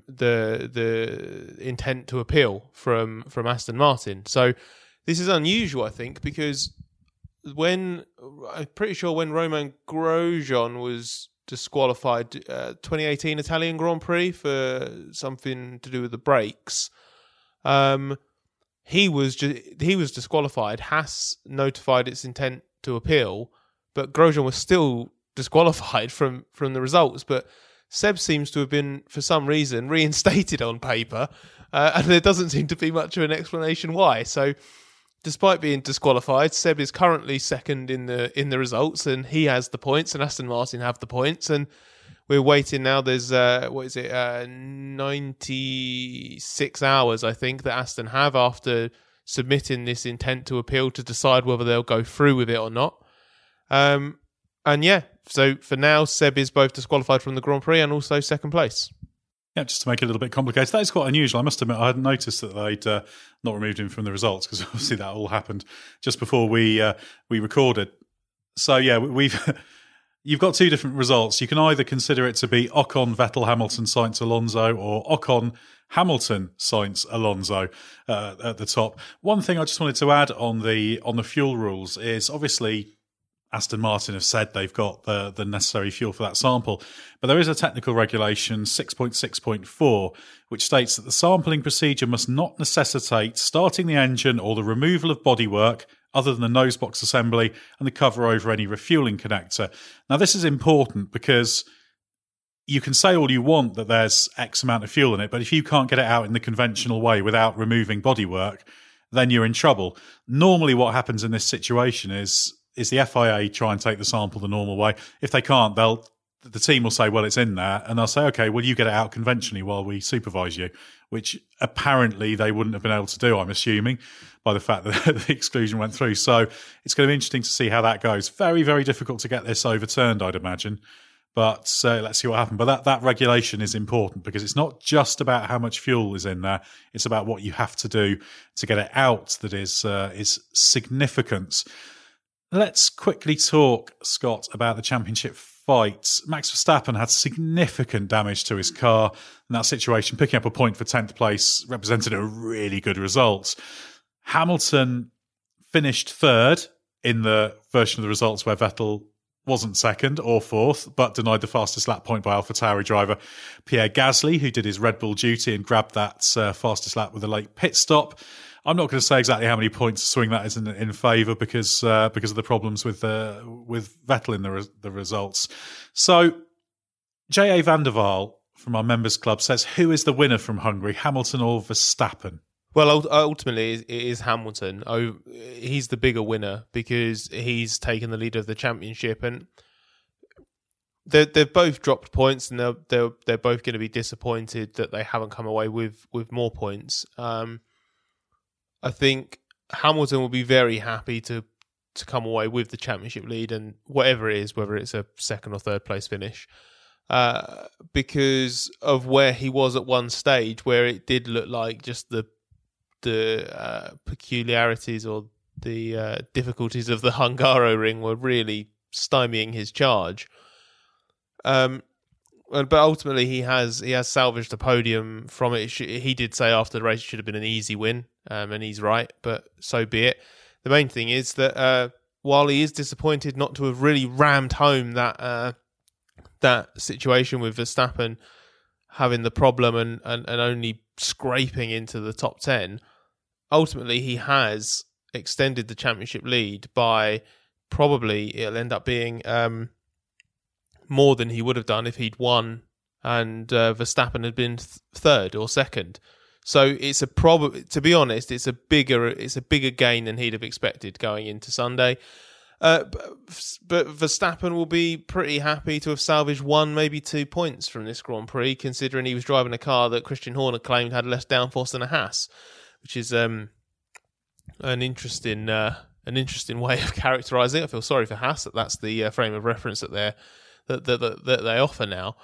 Speaker 5: intent to appeal from Aston Martin. So this is unusual, I think, because I'm pretty sure when Romain Grosjean was disqualified, 2018 Italian Grand Prix for something to do with the brakes, he was disqualified. Haas notified its intent to appeal, but Grosjean was still disqualified from the results. But Seb seems to have been, for some reason, reinstated on paper, and there doesn't seem to be much of an explanation why. So, despite being disqualified, Seb is currently second in the results, and he has the points, and Aston Martin have the points, and we're waiting now. There's 96 hours, I think, that Aston have after submitting this intent to appeal to decide whether they'll go through with it or not. And yeah, so for now, Seb is both disqualified from the Grand Prix and also second place.
Speaker 3: Yeah, just to make it a little bit complicated. That is quite unusual. I must admit, I hadn't noticed that they'd not removed him from the results, because obviously that all happened just before we recorded. So yeah, you've got two different results. You can either consider it to be Ocon, Vettel, Hamilton, Sainz, Alonso, or Ocon, Hamilton, Sainz, Alonso at the top. One thing I just wanted to add on the fuel rules is, obviously, Aston Martin have said they've got the necessary fuel for that sample. But there is a technical regulation, 6.6.4, which states that the sampling procedure must not necessitate starting the engine or the removal of bodywork other than the nose box assembly and the cover over any refueling connector. Now, this is important because you can say all you want that there's X amount of fuel in it, but if you can't get it out in the conventional way without removing bodywork, then you're in trouble. Normally what happens in this situation is the FIA try and take the sample the normal way. If they can't, they'll the team will say, well, it's in there. And they'll say, okay, well, you get it out conventionally while we supervise you, which apparently they wouldn't have been able to do, I'm assuming, by the fact that the exclusion went through. So it's going to be interesting to see how that goes. Very, very difficult to get this overturned, I'd imagine. But let's see what happens. But that regulation is important because it's not just about how much fuel is in there. It's about what you have to do to get it out that is significant. Let's quickly talk, Scott, about the championship fights. Max Verstappen had significant damage to his car. In that situation, picking up a point for 10th place represented a really good result. Hamilton finished third in the version of the results where Vettel wasn't second or fourth, but denied the fastest lap point by AlphaTauri driver Pierre Gasly, who did his Red Bull duty and grabbed that fastest lap with a late pit stop. I'm not going to say exactly how many points to swing that is in favour because of the problems with Vettel in the results. So J.A. van der Waal from our members club says, who is the winner from Hungary, Hamilton or Verstappen?
Speaker 5: Well, ultimately, it is Hamilton. Oh, he's the bigger winner because he's taken the lead of the championship, and they've both dropped points, and they're both going to be disappointed that they haven't come away with more points. I think Hamilton will be very happy to come away with the championship lead, and whatever it is, whether it's a second or third place finish, because of where he was at one stage, where it did look like just the peculiarities or the difficulties of the Hungaroring were really stymieing his charge. But ultimately, he has salvaged a podium from it. He did say after the race it should have been an easy win, and he's right. But so be it. The main thing is that while he is disappointed not to have really rammed home that situation with Verstappen having the problem and only scraping into the top 10, ultimately he has extended the championship lead by probably it'll end up being more than he would have done if he'd won and Verstappen had been third or second. So it's to be honest, it's a bigger gain than he'd have expected going into Sunday. But Verstappen will be pretty happy to have salvaged 1, maybe 2 points from this Grand Prix, considering he was driving a car that Christian Horner claimed had less downforce than a Haas, which is an interesting way of characterising it. I feel sorry for Haas that's the frame of reference that they offer now.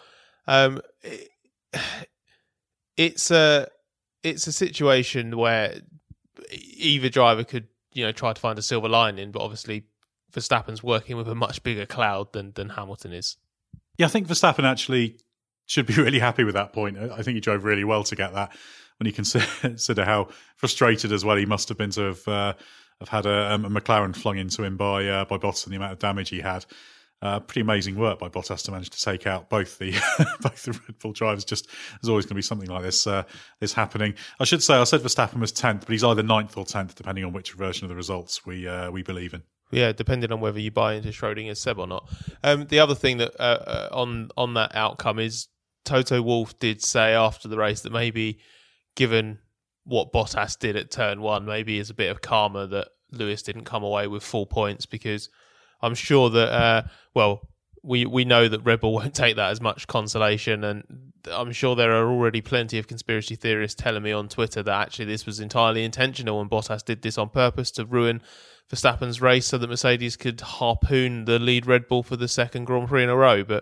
Speaker 5: It's a situation where either driver could try to find a silver lining, but obviously Verstappen's working with a much bigger cloud than Hamilton is.
Speaker 3: Yeah, I think Verstappen actually should be really happy with that point. I think he drove really well to get that when you consider how frustrated as well he must have been to have had a McLaren flung into him by Bottas and the amount of damage he had. Pretty amazing work by Bottas to manage to take out both the Red Bull drivers. Just there's always going to be something like this happening. I should say I said Verstappen was 10th, but he's either 9th or 10th, depending on which version of the results we believe in.
Speaker 5: Yeah, depending on whether you buy into Schrodinger's Seb or not. The other thing that on that outcome is Toto Wolff did say after the race that maybe, given what Bottas did at turn 1, maybe is a bit of karma that Lewis didn't come away with full points, because I'm sure that we know that Red Bull won't take that as much consolation, and I'm sure there are already plenty of conspiracy theorists telling me on Twitter that actually this was entirely intentional and Bottas did this on purpose to ruin Verstappen's race so that Mercedes could harpoon the lead Red Bull for the second Grand Prix in a row. But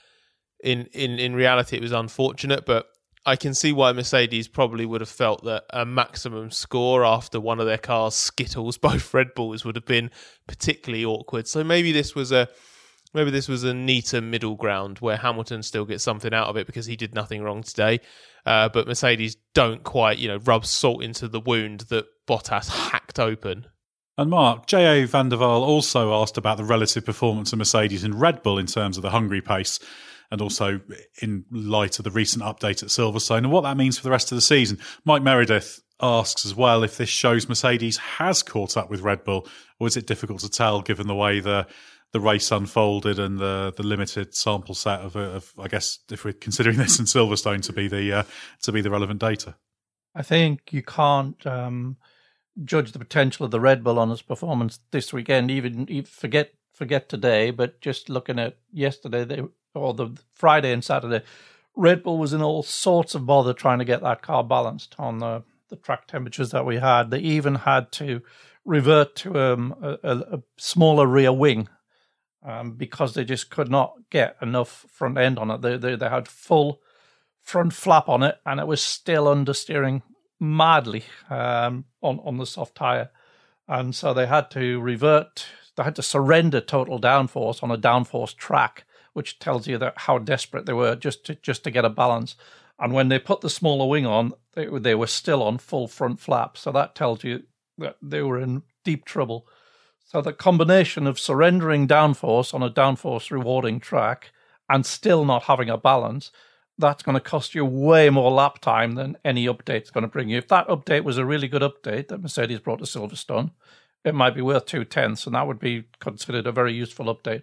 Speaker 5: in reality, it was unfortunate. But I can see why Mercedes probably would have felt that a maximum score after one of their cars skittles both Red Bulls would have been particularly awkward. So maybe this was a neater middle ground where Hamilton still gets something out of it because he did nothing wrong today. But Mercedes don't quite, rub salt into the wound that Bottas hacked open.
Speaker 3: And Mark, J.A. van der Waal also asked about the relative performance of Mercedes and Red Bull in terms of the Hungary pace, and also in light of the recent update at Silverstone and what that means for the rest of the season. Mike Meredith asks as well if this shows Mercedes has caught up with Red Bull, or is it difficult to tell given the way the race unfolded and the limited sample set of I guess if we're considering this in Silverstone to be the relevant data.
Speaker 4: I think you can't judge the potential of the Red Bull on its performance this weekend. Even forget today, but just looking at yesterday, or the Friday and Saturday, Red Bull was in all sorts of bother trying to get that car balanced on the track temperatures that we had. They even had to revert to a smaller rear wing because they just could not get enough front end on it. They had full front flap on it, and it was still understeering madly on the soft tyre. And so they had to revert. They had to surrender total downforce on a downforce track, which tells you that how desperate they were just to get a balance. And when they put the smaller wing on, they were still on full front flap. So that tells you that they were in deep trouble. So the combination of surrendering downforce on a downforce rewarding track and still not having a balance, that's going to cost you way more lap time than any update's going to bring you. If that update was a really good update that Mercedes brought to Silverstone, it might be worth 2/10, and that would be considered a very useful update.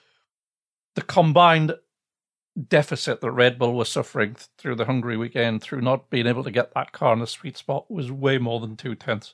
Speaker 4: The combined deficit that Red Bull was suffering through the Hungary weekend, through not being able to get that car in the sweet spot, was way more than 2/10.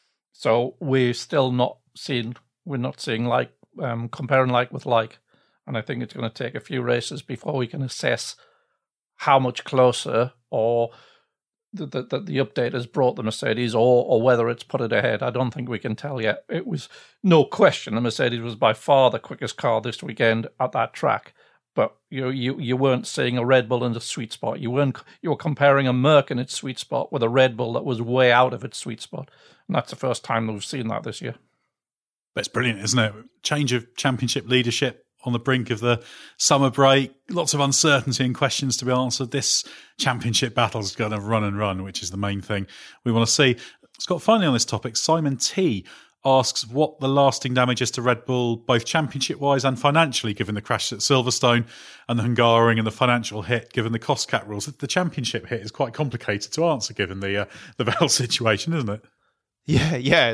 Speaker 4: So we're not seeing like comparing like with like, and I think it's going to take a few races before we can assess how much closer or the update has brought the Mercedes or whether it's put it ahead. I don't think we can tell yet. It was no question the Mercedes was by far the quickest car this weekend at that track. But you weren't seeing a Red Bull in the sweet spot. You were comparing a Merc in its sweet spot with a Red Bull that was way out of its sweet spot. And that's the first time that we've seen that this year.
Speaker 3: That's brilliant, isn't it? Change of championship leadership on the brink of the summer break. Lots of uncertainty and questions to be answered. This championship battle is going to run and run, which is the main thing we want to see. Scott, finally on this topic, Simon T asks what the lasting damage is to Red Bull, both championship-wise and financially, given the crash at Silverstone and the Hungaroring and the financial hit, given the cost cap rules. The championship hit is quite complicated to answer, given the Vettel situation, isn't it?
Speaker 5: Yeah.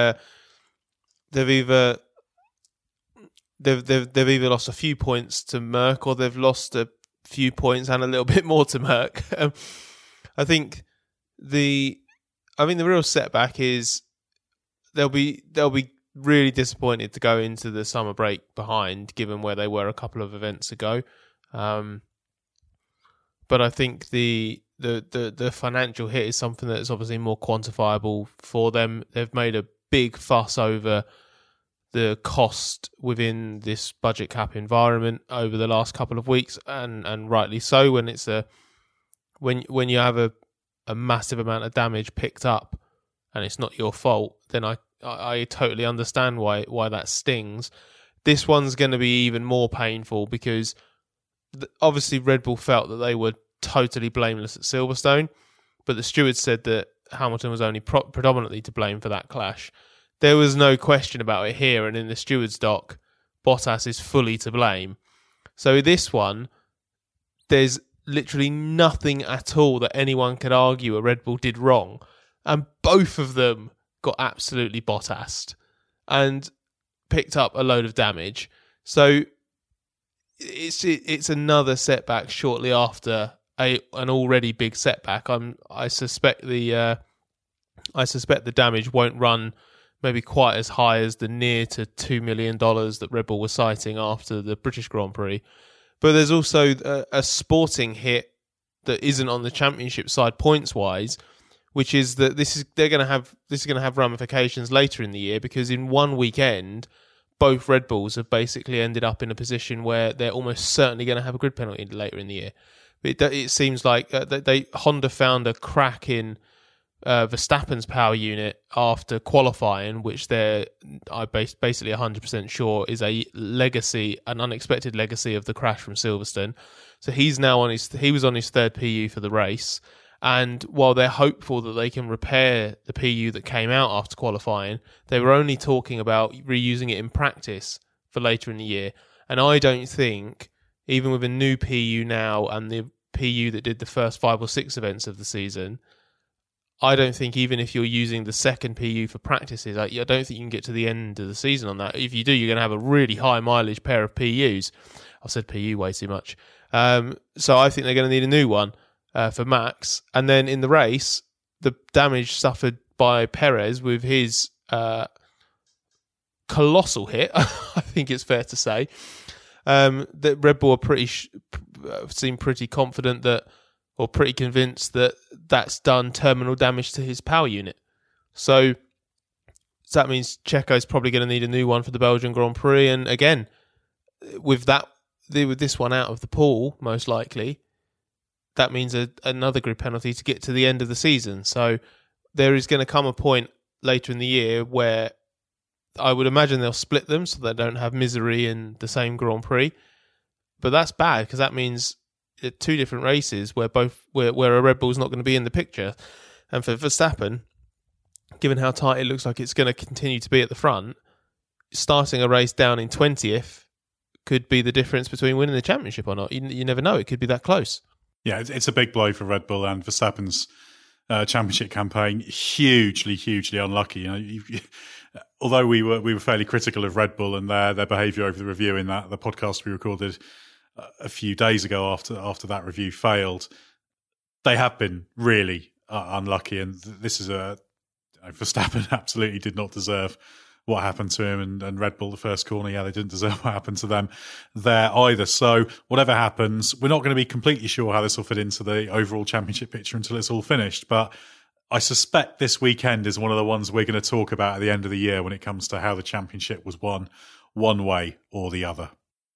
Speaker 5: They've either lost a few points to Merc, or they've lost a few points and a little bit more to Merc. I think the real setback is they'll be really disappointed to go into the summer break behind, given where they were a couple of events ago. But I think the financial hit is something that's obviously more quantifiable for them. They've made a big fuss over the cost within this budget cap environment over the last couple of weeks, and rightly so. When it's when you have a massive amount of damage picked up and it's not your fault, then I totally understand why that stings. This one's going to be even more painful because obviously Red Bull felt that they were totally blameless at Silverstone, but the stewards said that Hamilton was only predominantly to blame for that clash. There was no question about it here, and in the stewards' dock, Bottas is fully to blame. So this one, there's literally nothing at all that anyone could argue a Red Bull did wrong, and both of them got absolutely Bottased and picked up a load of damage. So it's another setback shortly after an already big setback. I suspect the damage won't run maybe quite as high as the near to $2 million that Red Bull was citing after the British Grand Prix. But there's also a sporting hit that isn't on the championship side points wise, which is that this is going to have ramifications later in the year, because in one weekend both Red Bulls have basically ended up in a position where they're almost certainly going to have a grid penalty later in the year. It seems like Honda found a crack in Verstappen's power unit after qualifying, which they're basically 100% sure is an unexpected legacy of the crash from Silverstone. So he was on his third PU for the race, and while they're hopeful that they can repair the PU that came out after qualifying, they were only talking about reusing it in practice for later in the year. And I don't think, even with a new PU now and the PU that did the first 5 or 6 events of the season, I don't think even if you're using the second PU for practices, I don't think you can get to the end of the season on that. If you do, you're going to have a really high mileage pair of PUs. I've said PU way too much. So I think they're going to need a new one for Max. And then in the race, the damage suffered by Perez with his colossal hit, I think it's fair to say, that Red Bull seem pretty confident that, or pretty convinced that that's done terminal damage to his power unit. So that means Checo's probably going to need a new one for the Belgian Grand Prix. And again, with this one out of the pool, most likely, that means another grid penalty to get to the end of the season. So there is going to come a point later in the year where I would imagine they'll split them so they don't have misery in the same Grand Prix. But that's bad because that means 2 different races where a Red Bull's not going to be in the picture. And for Verstappen, given how tight it looks like it's going to continue to be at the front, starting a race down in 20th could be the difference between winning the championship or not. You never know. It could be that close.
Speaker 3: Yeah, it's a big blow for Red Bull and Verstappen's championship campaign. Hugely unlucky. You know, although we were fairly critical of Red Bull and their behaviour over the review in the podcast we recorded a few days ago after that review failed, they have been really unlucky. And this is Verstappen absolutely did not deserve what happened to him, and Red Bull, the first corner, they didn't deserve what happened to them there either. So whatever happens, we're not going to be completely sure how this will fit into the overall championship picture until it's all finished. But I suspect this weekend is one of the ones we're going to talk about at the end of the year when it comes to how the championship was won one way or the other.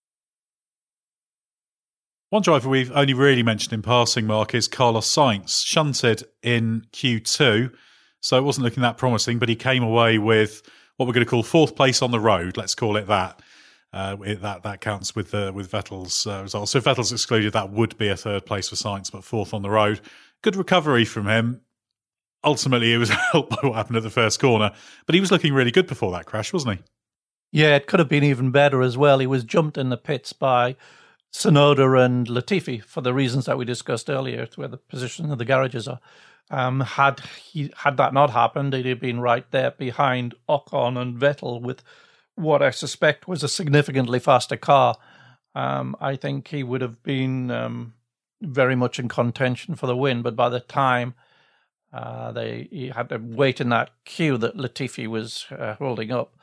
Speaker 3: One driver we've only really mentioned in passing, Mark, is Carlos Sainz. Shunted in Q2, so it wasn't looking that promising, but he came away with what we're going to call 4th place on the road. Let's call it that. That counts with Vettel's results. So if Vettel's excluded, that would be a 3rd place for Sainz, but 4th on the road. Good recovery from him. Ultimately, it was helped by what happened at the first corner, but he was looking really good before that crash, wasn't he?
Speaker 4: Yeah, it could have been even better as well. He was jumped in the pits by Tsunoda and Latifi for the reasons that we discussed earlier, where the position of the garages are. Had that not happened, he'd have been right there behind Ocon and Vettel with what I suspect was a significantly faster car. I think he would have been very much in contention for the win, but by the time he had to wait in that queue that Latifi was holding up,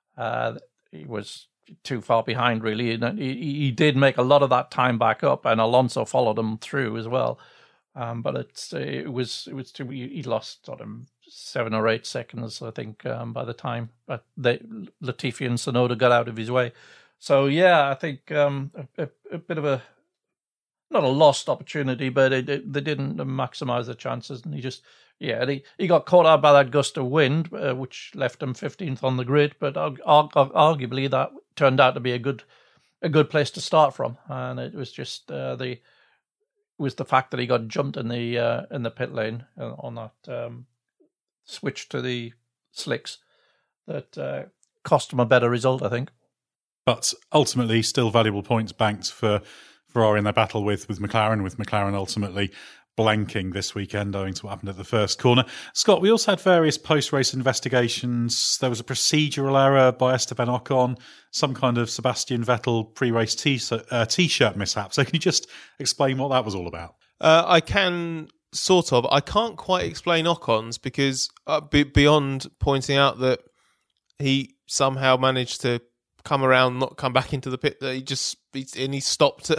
Speaker 4: he was too far behind, really. He did make a lot of that time back up, and Alonso followed him through as well. But it was too. He lost sort of 7 or 8 seconds, I think, by the time Latifi and Tsunoda got out of his way. So yeah, I think a bit of a not a lost opportunity, but they didn't maximise the chances, and he got caught out by that gust of wind, which left him 15th on the grid. But arguably that turned out to be a good place to start from, and it was just the fact that he got jumped in the pit lane on that switch to the slicks that cost him a better result, I think.
Speaker 3: But ultimately, still valuable points banked for Ferrari in their battle with McLaren, with McLaren ultimately blanking this weekend owing to what happened at the first corner. Scott, we also had various post-race investigations. There was a procedural error by Esteban Ocon, some kind of Sebastian Vettel pre-race T-shirt mishap. So can you just explain what that was all about?
Speaker 5: I can, sort of. I can't quite explain Ocon's because beyond pointing out that he somehow managed to come around, not come back into the pit, that he stopped.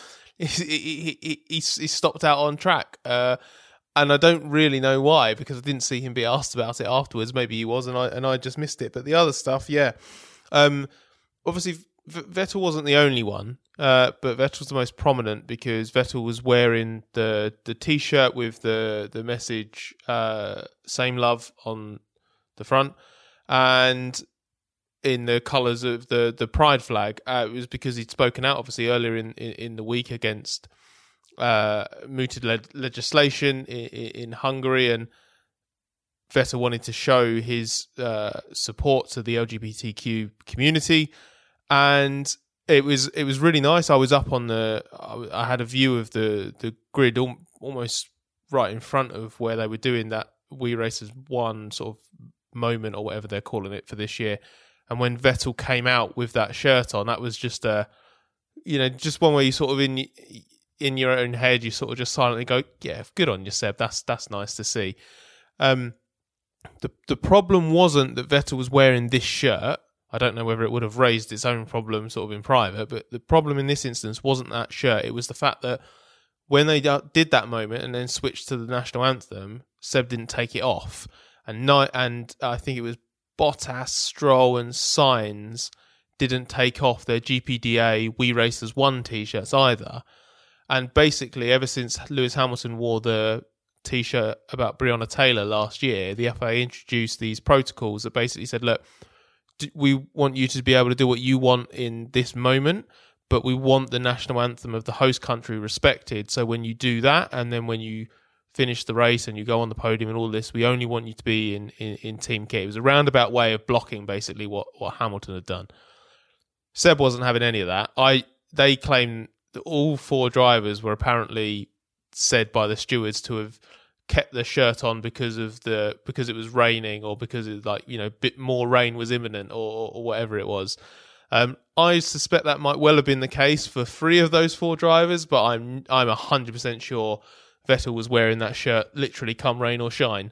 Speaker 5: He stopped out on track, and I don't really know why, because I didn't see him be asked about it afterwards. Maybe he was, and I just missed it. But the other stuff, yeah, obviously Vettel wasn't the only one, but Vettel's the most prominent because Vettel was wearing the T-shirt with the message "Same Love" on the front, and in the colours of the pride flag. It was because he'd spoken out, obviously, earlier in the week against mooted legislation in Hungary, and Vettel wanted to show his support to the LGBTQ community, and it was really nice. I was up on I had a view of the grid almost right in front of where they were doing that We Racers One sort of moment, or whatever they're calling it for this year. And when Vettel came out with that shirt on, that was just just one where you sort of in your own head, you sort of just silently go, yeah, good on you, Seb. That's nice to see. The problem wasn't that Vettel was wearing this shirt. I don't know whether it would have raised its own problem sort of in private, but the problem in this instance wasn't that shirt. It was the fact that when they did that moment and then switched to the national anthem, Seb didn't take it off. And I think it was Bottas, Stroll and Sainz didn't take off their GPDA We Racers 1 t-shirts either. And basically, ever since Lewis Hamilton wore the t-shirt about Breonna Taylor last year, the FIA introduced these protocols that basically said, look, we want you to be able to do what you want in this moment, but we want the national anthem of the host country respected. So when you do that, and then when you finish the race and you go on the podium and all this, we only want you to be in team kit. It was a roundabout way of blocking basically what Hamilton had done. Seb wasn't having any of that. They claim that all 4 drivers were apparently said by the stewards to have kept their shirt on because it was raining, or because it bit more rain was imminent, or whatever it was. I suspect that might well have been the case for 3 of those 4 drivers, but I'm 100% sure Vettel was wearing that shirt literally come rain or shine.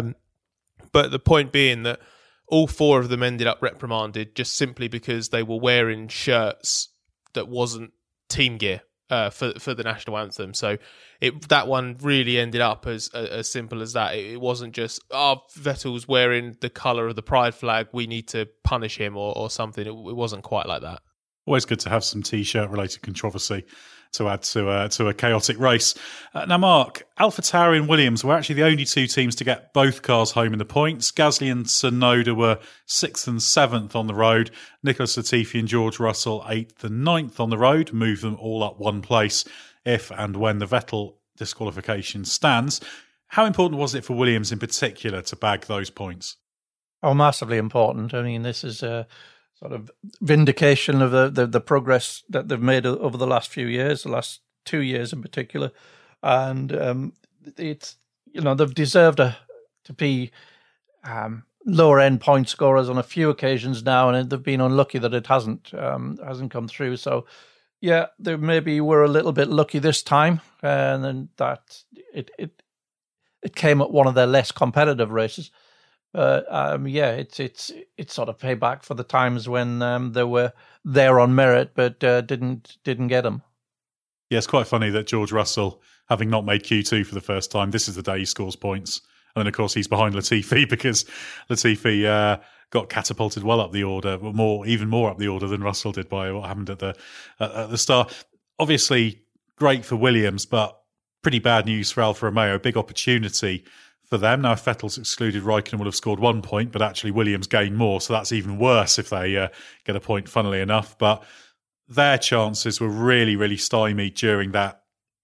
Speaker 5: But the point being that all 4 of them ended up reprimanded just simply because they were wearing shirts that wasn't team gear for the national anthem. So that one really ended up as simple as that. It wasn't just, Vettel's wearing the colour of the pride flag, we need to punish him or something. It wasn't quite like that.
Speaker 3: Always good to have some T-shirt related controversy to add to a chaotic race. Now, Mark, AlphaTauri and Williams were actually the only 2 teams to get both cars home in the points. Gasly and Tsunoda were 6th and 7th on the road. Nicholas Latifi and George Russell 8th and 9th on the road, move them all up 1 place if and when the Vettel disqualification stands. How important was it for Williams in particular to bag those points?
Speaker 4: Oh, massively important. I mean, this is a sort of vindication of the progress that they've made over the last few years, the last 2 years in particular. And it's, they've deserved to be lower end point scorers on a few occasions now, and they've been unlucky that it hasn't come through. So yeah, they maybe were a little bit lucky this time, and then that it came at one of their less competitive races. It's sort of payback for the times when they were there on merit but didn't get them.
Speaker 3: Yeah, it's quite funny that George Russell, having not made Q2 for the first time, this is the day he scores points. And then, of course, he's behind Latifi because Latifi got catapulted well up the order, even more up the order than Russell did by what happened at the start. Obviously, great for Williams, but pretty bad news for Alfa Romeo. Big opportunity for them. Now, if Vettel's excluded, Raikkonen would have scored 1 point, but actually Williams gained more, so that's even worse if they get a point, funnily enough. But their chances were really, really stymied during that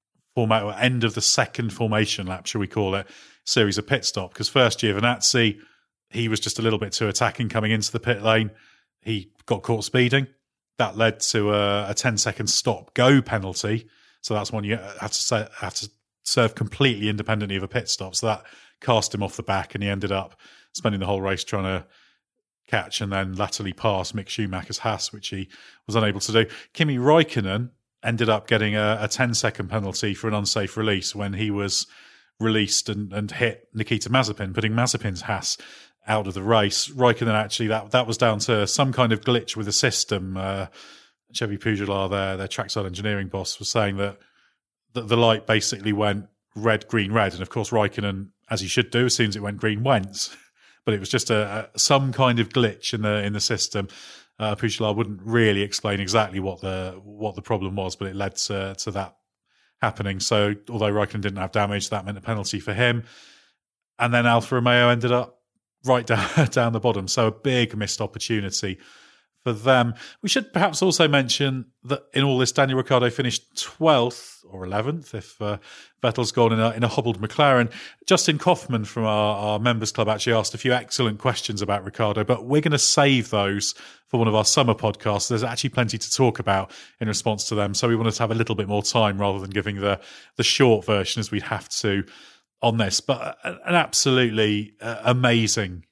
Speaker 3: end of the second formation lap, shall we call it, series of pit stop, because first Giovinazzi, he was just a little bit too attacking coming into the pit lane. He got caught speeding. That led to a 10-second stop-go penalty, so that's one you have to serve completely independently of a pit stop, so that cast him off the back, and he ended up spending the whole race trying to catch and then latterly pass Mick Schumacher's Haas, which he was unable to do. Kimi Raikkonen ended up getting a 10-second penalty for an unsafe release when he was released and hit Nikita Mazepin, putting Mazepin's Haas out of the race. Raikkonen actually, that was down to some kind of glitch with the system. Chevy Pujolar, their trackside engineering boss, was saying that the light basically went red, green, red. And of course, Raikkonen, as he should do, as soon as it went green, went. But it was just some kind of glitch in the system. Pujolar wouldn't really explain exactly what the problem was, but it led to that happening. So although Raikkonen didn't have damage, that meant a penalty for him. And then Alfa Romeo ended up right down the bottom. So a big missed opportunity for them. We should perhaps also mention that in all this, Daniel Ricciardo finished 12th or 11th if Vettel's gone in a hobbled McLaren. Justin Kaufman from our members club actually asked a few excellent questions about Ricciardo, but we're going to save those for one of our summer podcasts. There's actually plenty to talk about in response to them, so we wanted to have a little bit more time rather than giving the short version as we'd have to on this. But an absolutely amazing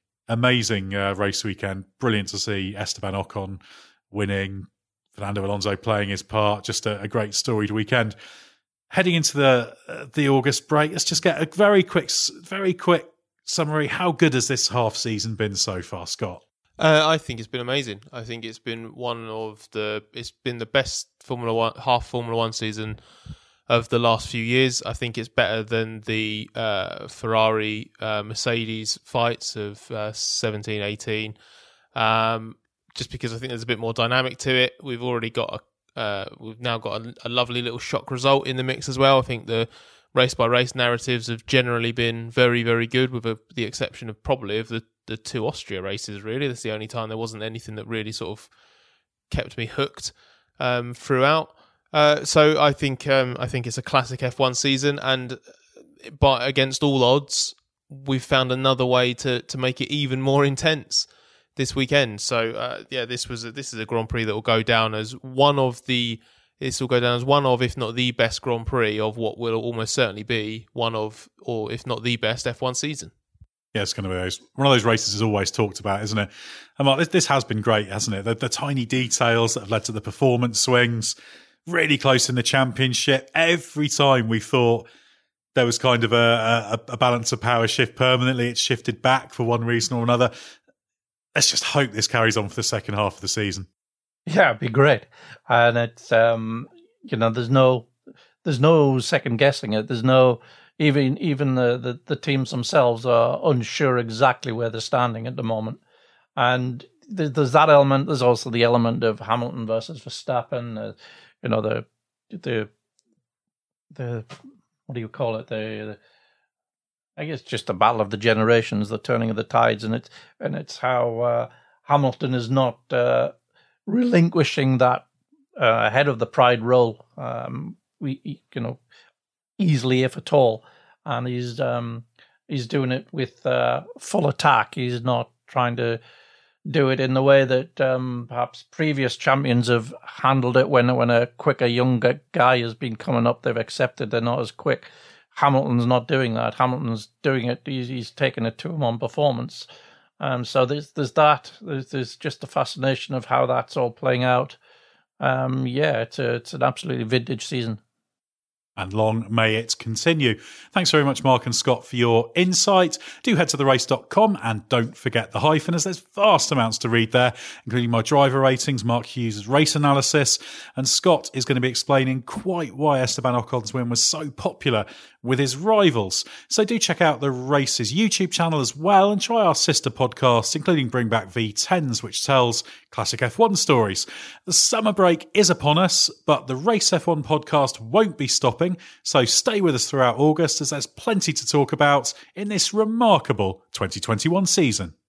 Speaker 3: race weekend. Brilliant to see Esteban Ocon winning, Fernando Alonso playing his part. Just a great storied weekend. Heading into the August break, let's just get a very quick summary. How good has this half season been so far, Scott?
Speaker 5: I think it's been amazing. I think it's been it's been the best half Formula One season of the last few years. I think it's better than the Ferrari Mercedes fights of 17, 18. Just because I think there's a bit more dynamic to it. We've now got a lovely little shock result in the mix as well. I think the race by race narratives have generally been very, very good, with the exception of probably of the two Austria races. Really, that's the only time there wasn't anything that really sort of kept me hooked throughout. So I think it's a classic F1 season, but against all odds, we've found another way to make it even more intense this weekend. So this is a Grand Prix that will go down as one of, if not the best Grand Prix of what will almost certainly be one of, or if not the best F1 season.
Speaker 3: Yeah, it's going to be one of those races is always talked about, isn't it? And Mark, this has been great, hasn't it? The tiny details that have led to the performance swings, really close in the championship. Every time we thought there was kind of a balance of power shift permanently, it's shifted back for one reason or another. Let's just hope this carries on for the second half of the season.
Speaker 4: Yeah, it'd be great. And it's there's no second guessing it. There's no even the teams themselves are unsure exactly where they're standing at the moment. And there's that element. There's also the element of Hamilton versus Verstappen. The what do you call it? I guess just the battle of the generations, the turning of the tides, and it's how Hamilton is not relinquishing that head of the pride role, easily, if at all, and he's doing it with full attack. He's not trying to do it in the way that perhaps previous champions have handled it. When a quicker, younger guy has been coming up, they've accepted they're not as quick. Hamilton's not doing that. Hamilton's doing it. He's taking it to him on performance. So there's that. There's just the fascination of how that's all playing out. It's an absolutely vintage season.
Speaker 3: And long may it continue. Thanks very much, Mark and Scott, for your insight. Do head to therace.com and don't forget the hyphen, as there's vast amounts to read there, including my driver ratings, Mark Hughes' race analysis, and Scott is going to be explaining quite why Esteban Ocon's win was so popular with his rivals. So do check out the Race's YouTube channel as well, and try our sister podcasts, including Bring Back V10s, which tells classic F1 stories. The summer break is upon us, but the Race F1 podcast won't be stopping, so stay with us throughout August, as there's plenty to talk about in this remarkable 2021 season.